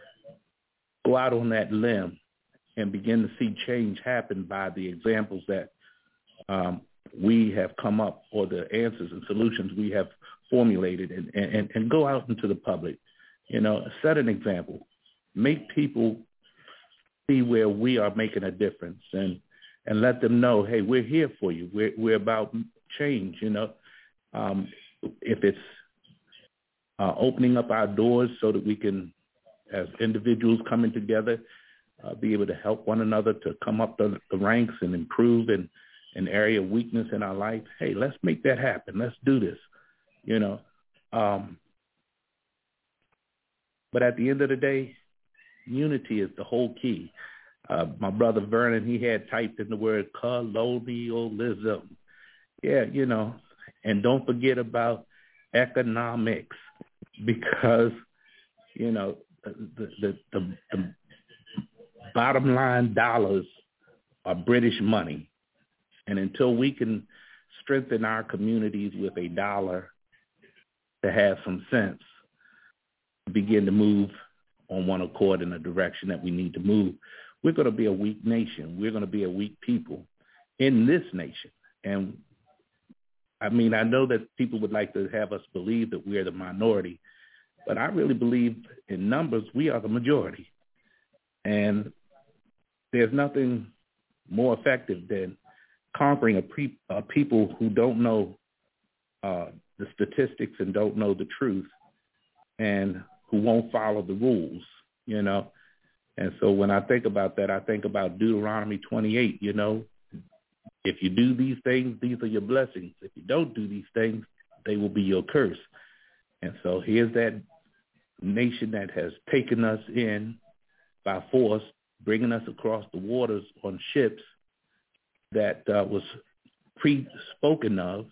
go out on that limb and begin to see change happen by the examples that um, we have come up, or the answers and solutions we have formulated, and, and, and go out into the public, you know, set an example, make people see where we are making a difference, and, and let them know, hey, we're here for you. We're, we're about change, you know. Um, if it's uh, opening up our doors so that we can, as individuals coming together, uh, be able to help one another to come up the, the ranks and improve in an area of weakness in our life. Hey, let's make that happen. Let's do this, you know. Um, but at the end of the day, unity is the whole key. Uh, my brother Vernon, he had typed in the word colonialism. Yeah, you know, and don't forget about economics, because, you know, the, the, the, the bottom line dollars are British money. And until we can strengthen our communities with a dollar to have some sense, begin to move on one accord in the direction that we need to move, we're going to be a weak nation. We're going to be a weak people in this nation. And I mean, I know that people would like to have us believe that we're the minority, but I really believe in numbers, we are the majority. And there's nothing more effective than conquering a, pre- a people who don't know uh, the statistics and don't know the truth, and who won't follow the rules, you know. And so when I think about that, I think about Deuteronomy twenty-eight, you know. If you do these things, these are your blessings. If you don't do these things, they will be your curse. And so here's that nation that has taken us in by force, bringing us across the waters on ships that uh, was pre-spoken of.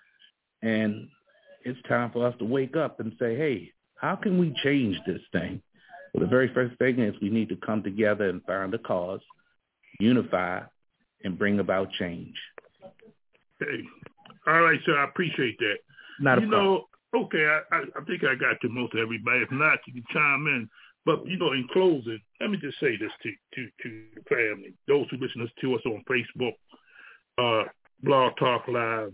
And it's time for us to wake up and say, hey, how can we change this thing? Well, the very first thing is we need to come together and find a cause, unify, and bring about change. Hey, all right, sir. I appreciate that. Not a you problem. know, okay, I, I, I think I got to most everybody. If not, you can chime in. But, you know, in closing, let me just say this to, to, to the family, those who listen to us on Facebook, uh, Blog Talk Live,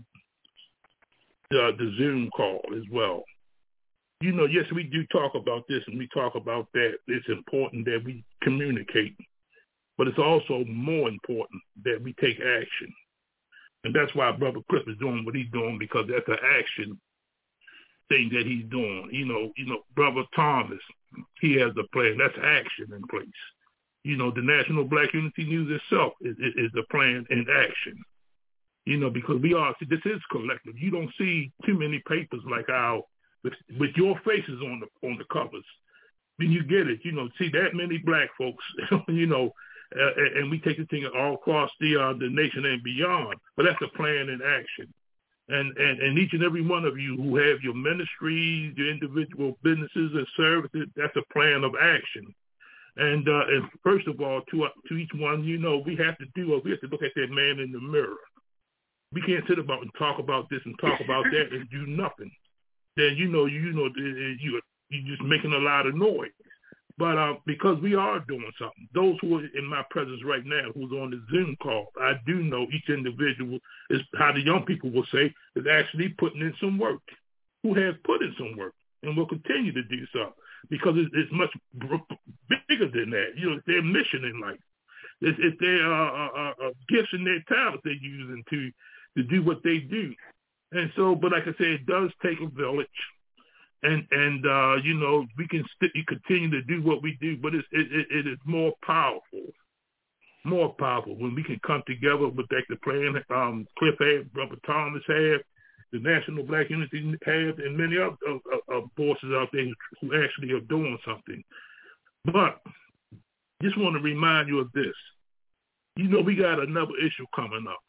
the, the Zoom call as well. You know, yes, we do talk about this and we talk about that. It's important that we communicate, but it's also more important that we take action. And that's why Brother Chris is doing what he's doing, because that's an action thing that he's doing. You know, you know, Brother Thomas, he has a plan. That's action in place. You know, the National Black Unity News itself is, is, is the plan in action. You know, because we are, this is collective. You don't see too many papers like our, with, with your faces on the on the covers. When you get it, you know, see that many black folks, you know, uh, and we take the thing all across the uh, the nation and beyond. But that's a plan in action. And, and, and each and every one of you who have your ministries, your individual businesses and services, that's a plan of action. And, uh, and first of all, to, to each one, you know, we have to do, we have to look at that man in the mirror. We can't sit about and talk about this and talk about that and do nothing. Then, you know, you know, you, you're just making a lot of noise. But uh, because we are doing something, those who are in my presence right now, who's on the Zoom call, I do know each individual is, how the young people will say, is actually putting in some work, who has put in some work and will continue to do so, because it's, it's much bigger than that. You know, it's their mission in life. It's, it's their uh, uh, uh, gifts and their talents they're using to, to do what they do. And so, but like I said, it does take a village. And, and uh, you know, we can st- continue to do what we do, but it's, it, it, it is more powerful, more powerful when we can come together with like the plan um, Cliff had, Brother Thomas had, the National Black Unity had, and many other uh, uh, forces out there who actually are doing something. But just want to remind you of this. You know, we got another issue coming up.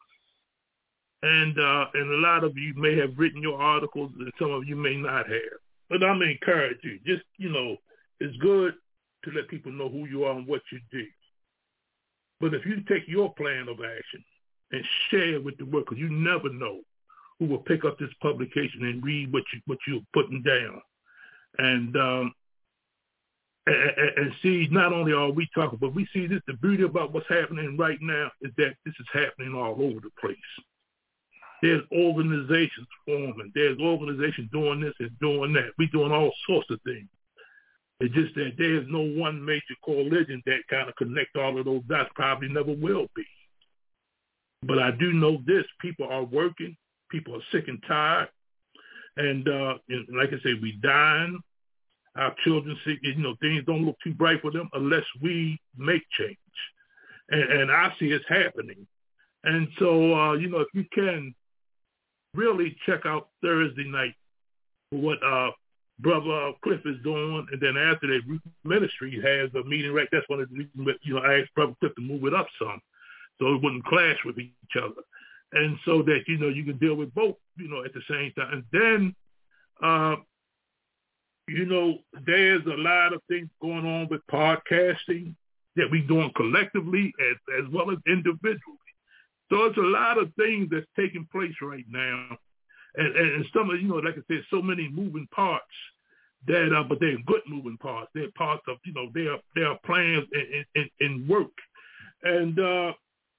And uh, and a lot of you may have written your articles, and some of you may not have. But I'm going to encourage you. Just, you know, it's good to let people know who you are and what you do. But if you take your plan of action and share it with the world, because you never know who will pick up this publication and read what, you, what you're putting down. And, um, and, and see, not only are we talking, but we see this, the beauty about what's happening right now is that this is happening all over the place. There's organizations forming. There's organizations doing this and doing that. We're doing all sorts of things. It's just that there's no one major coalition that kind of connect all of those dots. Probably never will be. But I do know this. People are working. People are sick and tired. And, uh, and like I say, we dying. Our children sick. You know, things don't look too bright for them unless we make change. And, and I see it's happening. And so, uh, you know, if you can, really check out Thursday night for what uh, Brother Cliff is doing, and then after that, Root Ministry has a meeting right. That's one of the reasons, you know, I asked Brother Cliff to move it up some, so it wouldn't clash with each other, and so that you know you can deal with both, you know, at the same time. And then, uh, you know, there's a lot of things going on with podcasting that we're doing collectively as as well as individually. So it's a lot of things that's taking place right now. And, and some of, you know, like I said, so many moving parts that, uh, but they're good moving parts. They're parts of, you know, their their plans and, and, and work. And uh,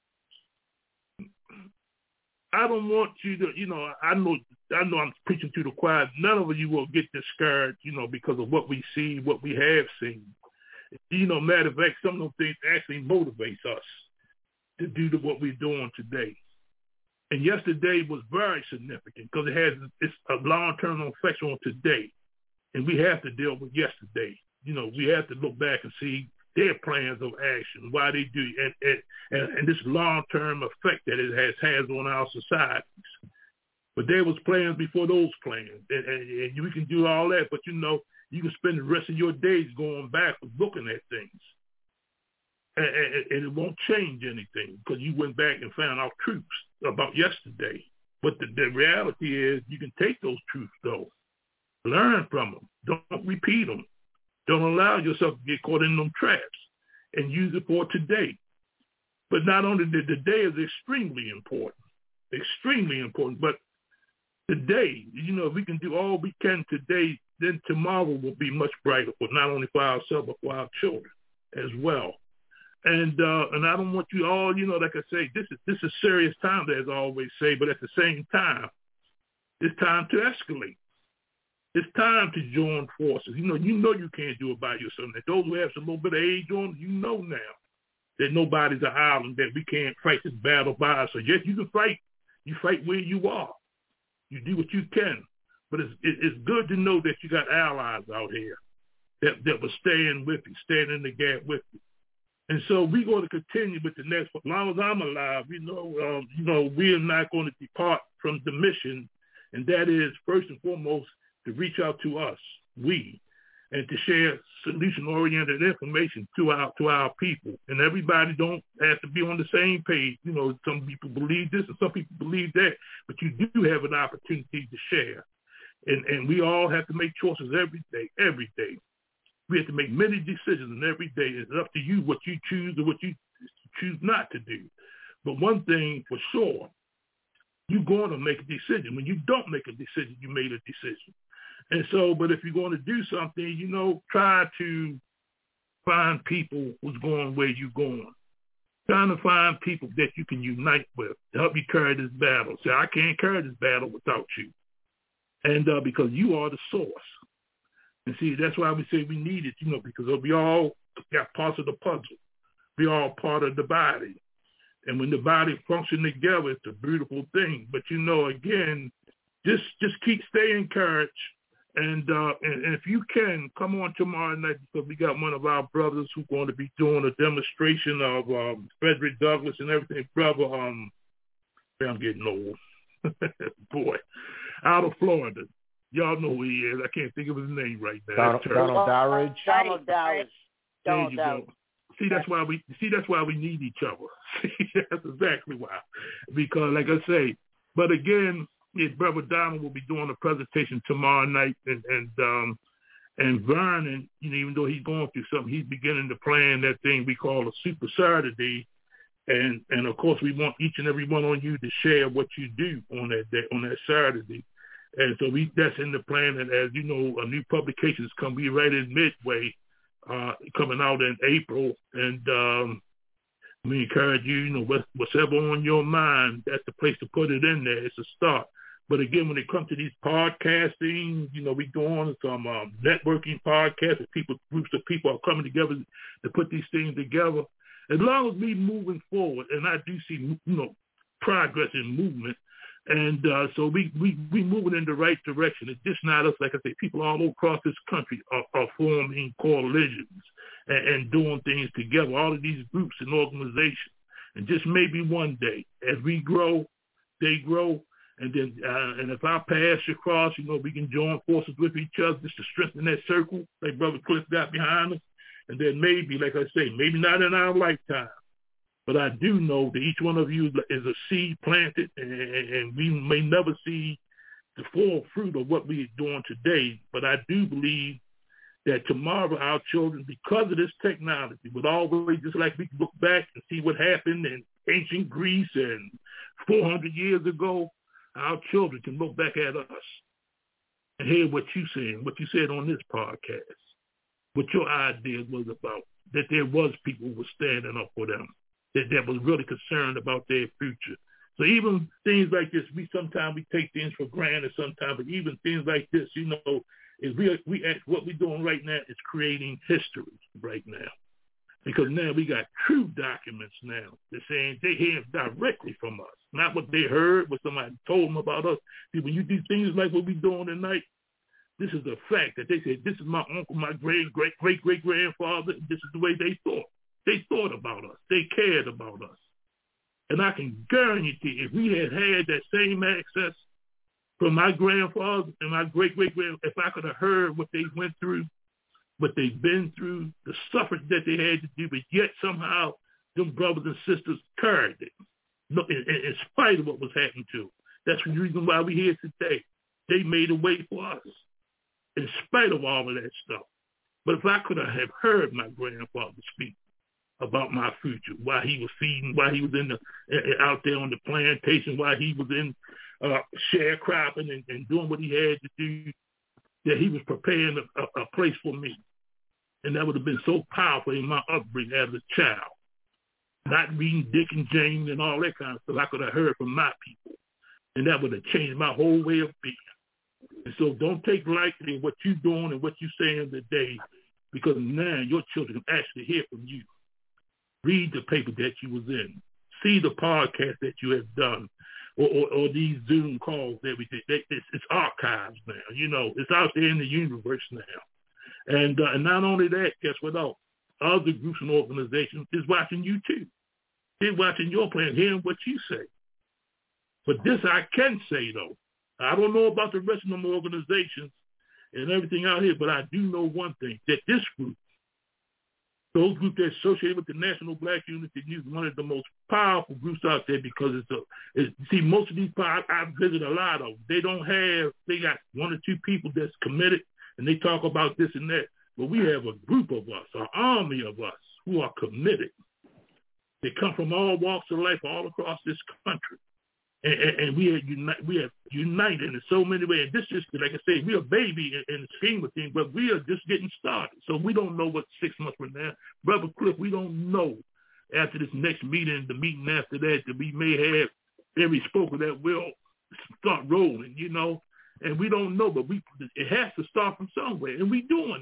I don't want you to, you know, I know I know I'm preaching to the choir. None of you will get discouraged, you know, because of what we see, what we have seen. You know, matter of fact, some of those things actually motivates us to do the, what we're doing today. And yesterday was very significant because it has it's a long-term effect on today. And we have to deal with yesterday. You know, we have to look back and see their plans of action, why they do, and, and, and, and this long-term effect that it has, has on our societies. But there was plans before those plans. And, and, and we can do all that, but, you know, you can spend the rest of your days going back and looking at things. And it won't change anything because you went back and found out truths about yesterday. But the, the reality is you can take those truths, though. Learn from them. Don't repeat them. Don't allow yourself to get caught in them traps and use it for today. But not only the, the day is extremely important, extremely important, but today, you know, if we can do all we can today, then tomorrow will be much brighter, for not only for ourselves, but for our children as well. And uh, and I don't want you all, you know, like I say, this is this is serious time, as I always say, but at the same time, it's time to escalate. It's time to join forces. You know, you know you can't do it by yourself. And those who have some little bit of age on, you know now that nobody's an island, that we can't fight this battle by ourselves. Yes, you can fight. You fight where you are. You do what you can. But it's it's good to know that you got allies out here that, that will stand with you, stand in the gap with you. And so we're going to continue with the next. As long as I'm alive, you know, um, you know, we are not going to depart from the mission, and that is first and foremost to reach out to us, we, and to share solution-oriented information to our to our people. And everybody don't have to be on the same page. You know, some people believe this and some people believe that, but you do have an opportunity to share. And and we all have to make choices every day, every day. We have to make many decisions, and every day it's up to you what you choose or what you choose not to do. But one thing for sure, you're going to make a decision. When you don't make a decision, you made a decision. And so, but if you're going to do something, you know, try to find people who's going where you're going. Trying to find people that you can unite with to help you carry this battle. Say, I can't carry this battle without you. And uh, because you are the source. And see, that's why we say we need it, you know, because we all got parts of the puzzle. We all part of the body. And when the body functions together, it's a beautiful thing. But, you know, again, just just keep staying encouraged. And, uh, and, and if you can, come on tomorrow night, because we got one of our brothers who's going to be doing a demonstration of um, Frederick Douglass and everything. Brother, um, I'm getting old. Boy, out of Florida. Y'all know who he is. I can't think of his name right now. Donald, Donald Dowridge. Donald Dowridge. There you go. See, that's why we see. That's why we need each other. That's exactly why. Because, like I say, but again, his brother Donald will be doing a presentation tomorrow night, and and um, and Vernon, you know, even though he's going through something, he's beginning to plan that thing we call a Super Saturday, and and of course we want each and every one on you to share what you do on that day, on that Saturday. And so we that's in the plan, and as you know, a new publication is coming. Be right in midway, uh, coming out in April, and um, we encourage you, you know, whatever on your mind, that's the place to put it in there. It's a start. But again, when it comes to these podcasting, you know, we go on some um, networking podcasts, and people, groups of people are coming together to put these things together. As long as we moving forward, and I do see, you know, progress and movement. And uh, so we, we, we moving in the right direction. It's just not us, like I say, people all across this country are, are forming coalitions and, and doing things together, all of these groups and organizations. And just maybe one day, as we grow, they grow, and then uh, and if our paths cross, you know, we can join forces with each other just to strengthen that circle, like Brother Cliff got behind us. And then maybe, like I say, maybe not in our lifetime, but I do know that each one of you is a seed planted, and, and we may never see the full fruit of what we're doing today. But I do believe that tomorrow our children, because of this technology, would always, just like we can look back and see what happened in ancient Greece and four hundred years ago, our children can look back at us and hear what you said, what you said on this podcast, what your ideas was about, that there was people who were standing up for them, that, that was really concerned about their future. So even things like this, we sometimes we take things for granted sometimes, but even things like this, you know, is we we what we're doing right now is creating history right now. Because now we got true documents now. They're saying they hear directly from us, not what they heard, what somebody told them about us. See, when you do things like what we're doing tonight, this is a fact that they said, this is my uncle, my great, great, great, great grandfather. This is the way they thought. They thought about us. They cared about us. And I can guarantee if we had had that same access from my grandfather and my great-great-grand, if I could have heard what they went through, what they've been through, the suffering that they had to do, but yet somehow them brothers and sisters carried it, in, in, in spite of what was happening to them. That's the reason why we're here today. They made a way for us, in spite of all of that stuff. But if I could have heard my grandfather speak about my future, why he was feeding, why he was in the out there on the plantation, why he was in uh, sharecropping and, and doing what he had to do, that he was preparing a, a, a place for me. And that would have been so powerful in my upbringing as a child. Not reading Dick and James and all that kind of stuff. I could have heard from my people. And that would have changed my whole way of being. And so don't take lightly what you're doing and what you're saying today, because now your children can actually hear from you. Read the paper that you was in. See the podcast that you have done, or, or, or these Zoom calls that we did. They, it's, it's archives now. You know, it's out there in the universe now. And, uh, and not only that, guess what else? Other groups and organizations is watching you too. They're watching your plan, hearing what you say. But this I can say, though. I don't know about the rest of them organizations, and everything out here. But I do know one thing, that this group, those groups that are associated with the National Black Unity News, is one of the most powerful groups out there because it's a, it's, see, most of these, I, I visit a lot of them. They don't have, they got one or two people that's committed, and they talk about this and that. But we have a group of us, an army of us who are committed. They come from all walks of life all across this country. And, and, and we are uni- we are united in so many ways. And this is, like I say, we're a baby in, in the scheme of things, but we are just getting started. So we don't know what six months from now. Brother Cliff, we don't know after this next meeting, the meeting after that, that we may have every spoken that will start rolling, you know. And we don't know, but we it has to start from somewhere. And we're doing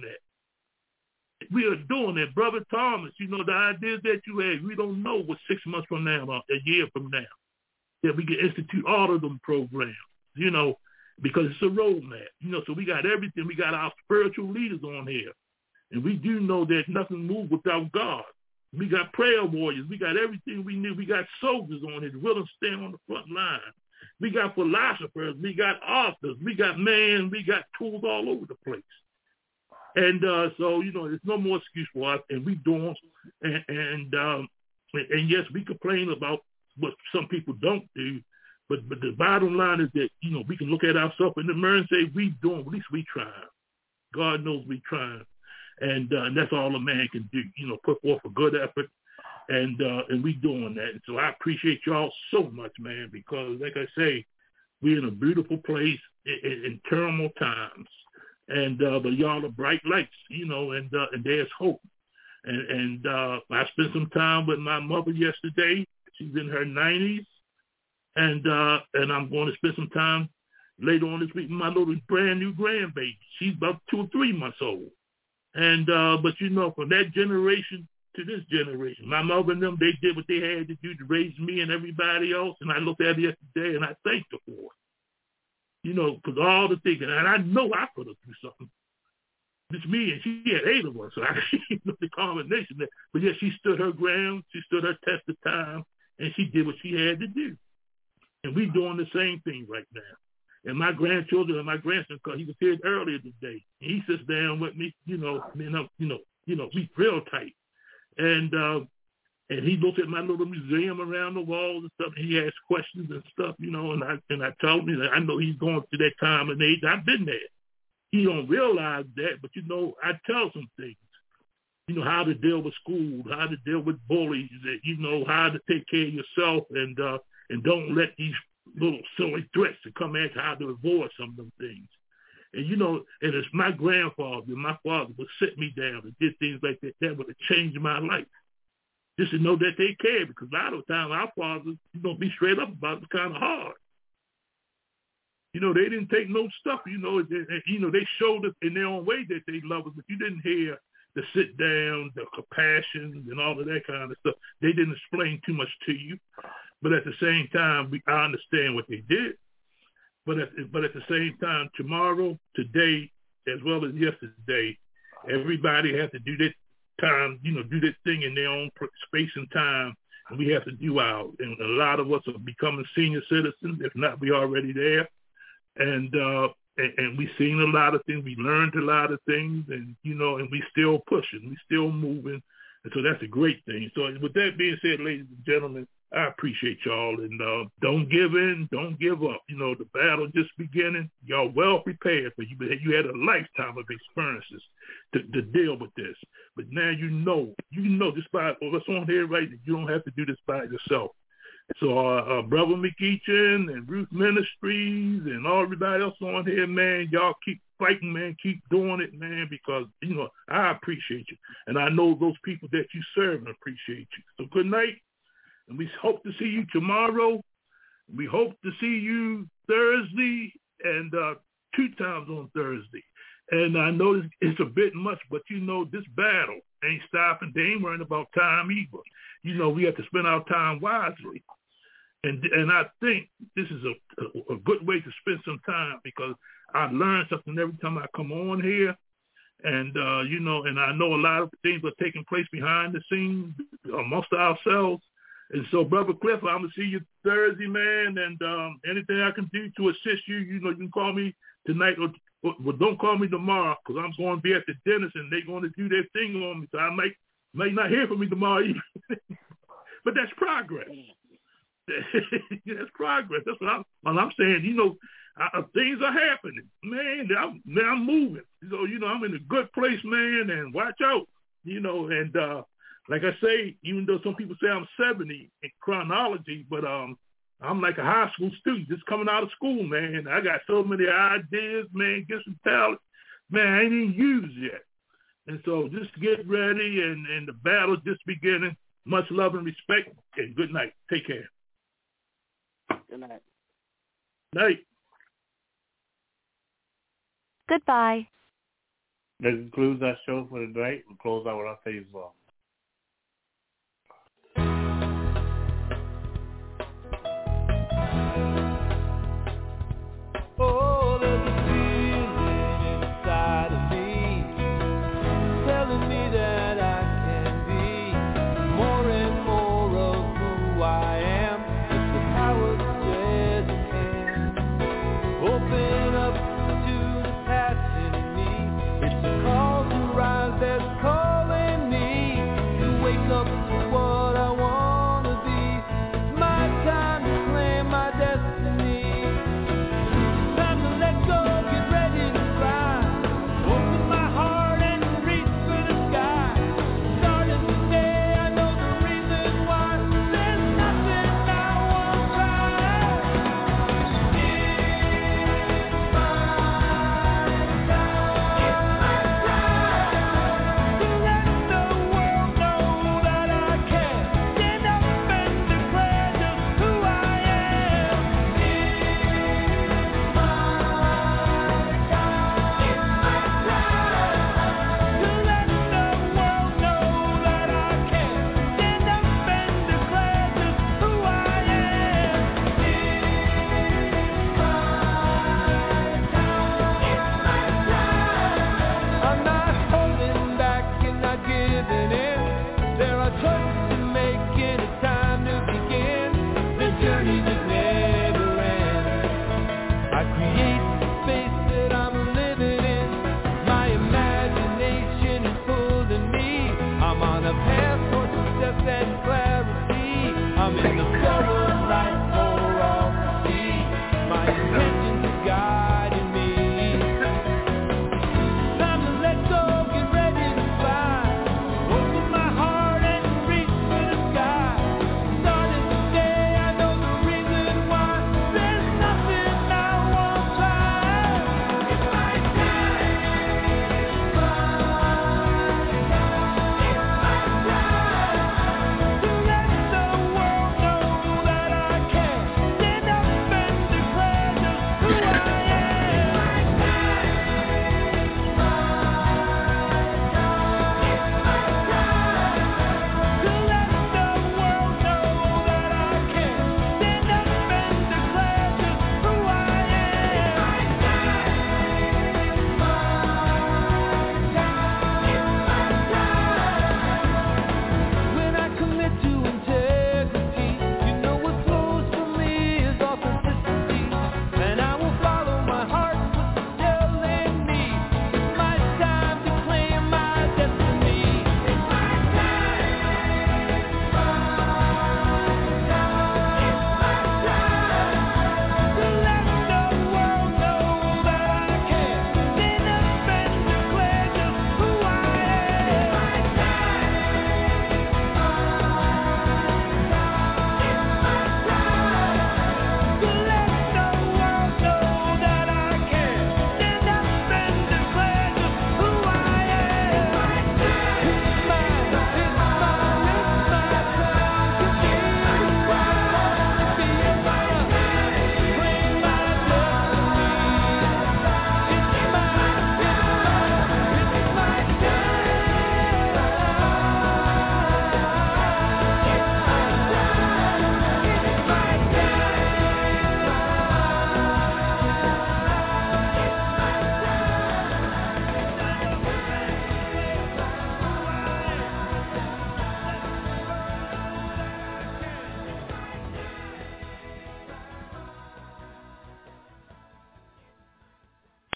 that. We are doing that. Brother Thomas, you know, the ideas that you had, we don't know what six months from now, or a year from now, that we can institute all of them programs, you know, because it's a roadmap. You know, so we got everything. We got our spiritual leaders on here. And we do know that nothing moves without God. We got prayer warriors. We got everything we need. We got soldiers on here willing to stand on the front line. We got philosophers. We got authors. We got man. We got tools all over the place. And uh, so, you know, there's no more excuse for us, and we doing. And and, um, and and yes, we complain about what some people don't do, but but the bottom line is that, you know, we can look at ourselves in the mirror and say we doing. At least we trying. God knows we trying, and, uh, and that's all a man can do. You know, put forth a good effort, and uh, and we doing that. And so I appreciate y'all so much, man, because like I say, we're in a beautiful place in, in, in turmoil times. And uh, but y'all are bright lights, you know, and uh, and there's hope. And and uh, I spent some time with my mother yesterday. She's in her nineties, and uh, and I'm going to spend some time later on this week with my little brand new grandbaby. She's about two or three months old. And uh, but you know, from that generation to this generation, my mother and them, they did what they had to do to raise me and everybody else. And I looked at it yesterday, and I thanked her for it. You know, because all the things, and I know I put her through something. It's me, and she had eight of us, so I see the combination there. But yeah, she stood her ground, she stood her test of time, and she did what she had to do. And we doing the same thing right now. And my grandchildren and my grandson, because he was here earlier today, and he sits down with me, you know, you know, you know, you know, we real tight. And uh, and he looks at my little museum around the walls and stuff, and he asks questions and stuff, you know, and I and I told him that I know he's going through that time and age. I've been there. He don't realize that, but, you know, I tell some things, you know, how to deal with school, how to deal with bullies, you know, how to take care of yourself, and uh, and don't let these little silly threats to come at you, how to avoid some of them things. And, you know, and it's my grandfather and my father would sit me down and did things like that. That would have changed my life. Just to know that they care, because a lot of the time our fathers, you know, be straight up about it, it's kind of hard. You know, they didn't take no stuff, you know, and, and, you know, they showed us in their own way that they love us, but you didn't hear the sit down, the compassion, and all of that kind of stuff. They didn't explain too much to you, but at the same time, we I understand what they did. But at, but at the same time, tomorrow, today, as well as yesterday, everybody has to do this time, you know, do this thing in their own space and time, and we have to do ours. And a lot of us are becoming senior citizens, if not, we already there. And uh, and, and we've seen a lot of things. We learned a lot of things, and, you know, and we still pushing, we still moving. And so that's a great thing. So with that being said, ladies and gentlemen, I appreciate y'all, and uh, don't give in, don't give up. You know, the battle just beginning. Y'all well prepared for you. You had a lifetime of experiences to, to deal with this. But now you know, you know just by what's on here, right? You don't have to do this by yourself. So uh, uh, Brother McEachin and Ruth Ministries and all everybody else on here, man, y'all keep fighting, man. Keep doing it, man, because, you know, I appreciate you. And I know those people that you serve appreciate you. So good night. And we hope to see you tomorrow. We hope to see you Thursday and uh, two times on Thursday. And I know it's a bit much, but, you know, this battle ain't stopping. They ain't worrying about time either. You know, we have to spend our time wisely. And and I think this is a, a, a good way to spend some time, because I learn something every time I come on here. And, uh, you know, and I know a lot of things are taking place behind the scenes amongst ourselves. And so, Brother Cliff, I'm going to see you Thursday, man, and um, anything I can do to assist you, you know, you can call me tonight or, But, but don't call me tomorrow because I'm going to be at the dentist and they're going to do their thing on me. So I might may not hear from me tomorrow evening. But that's progress. That's progress. That's what I'm, what I'm saying. You know, I, things are happening. Man, I'm, man, I'm moving. So, you know, I'm in a good place, man, and watch out. You know, and uh, like I say, even though some people say I'm seventy in chronology, but um, I'm like a high school student just coming out of school, man. I got so many ideas, man, get some talent. Man, I ain't even used yet. And so just get ready, and, and the battle's just beginning. Much love and respect, and good night. Take care. Good night. Night. Goodbye. That concludes our show for tonight. We'll close out with our phase off.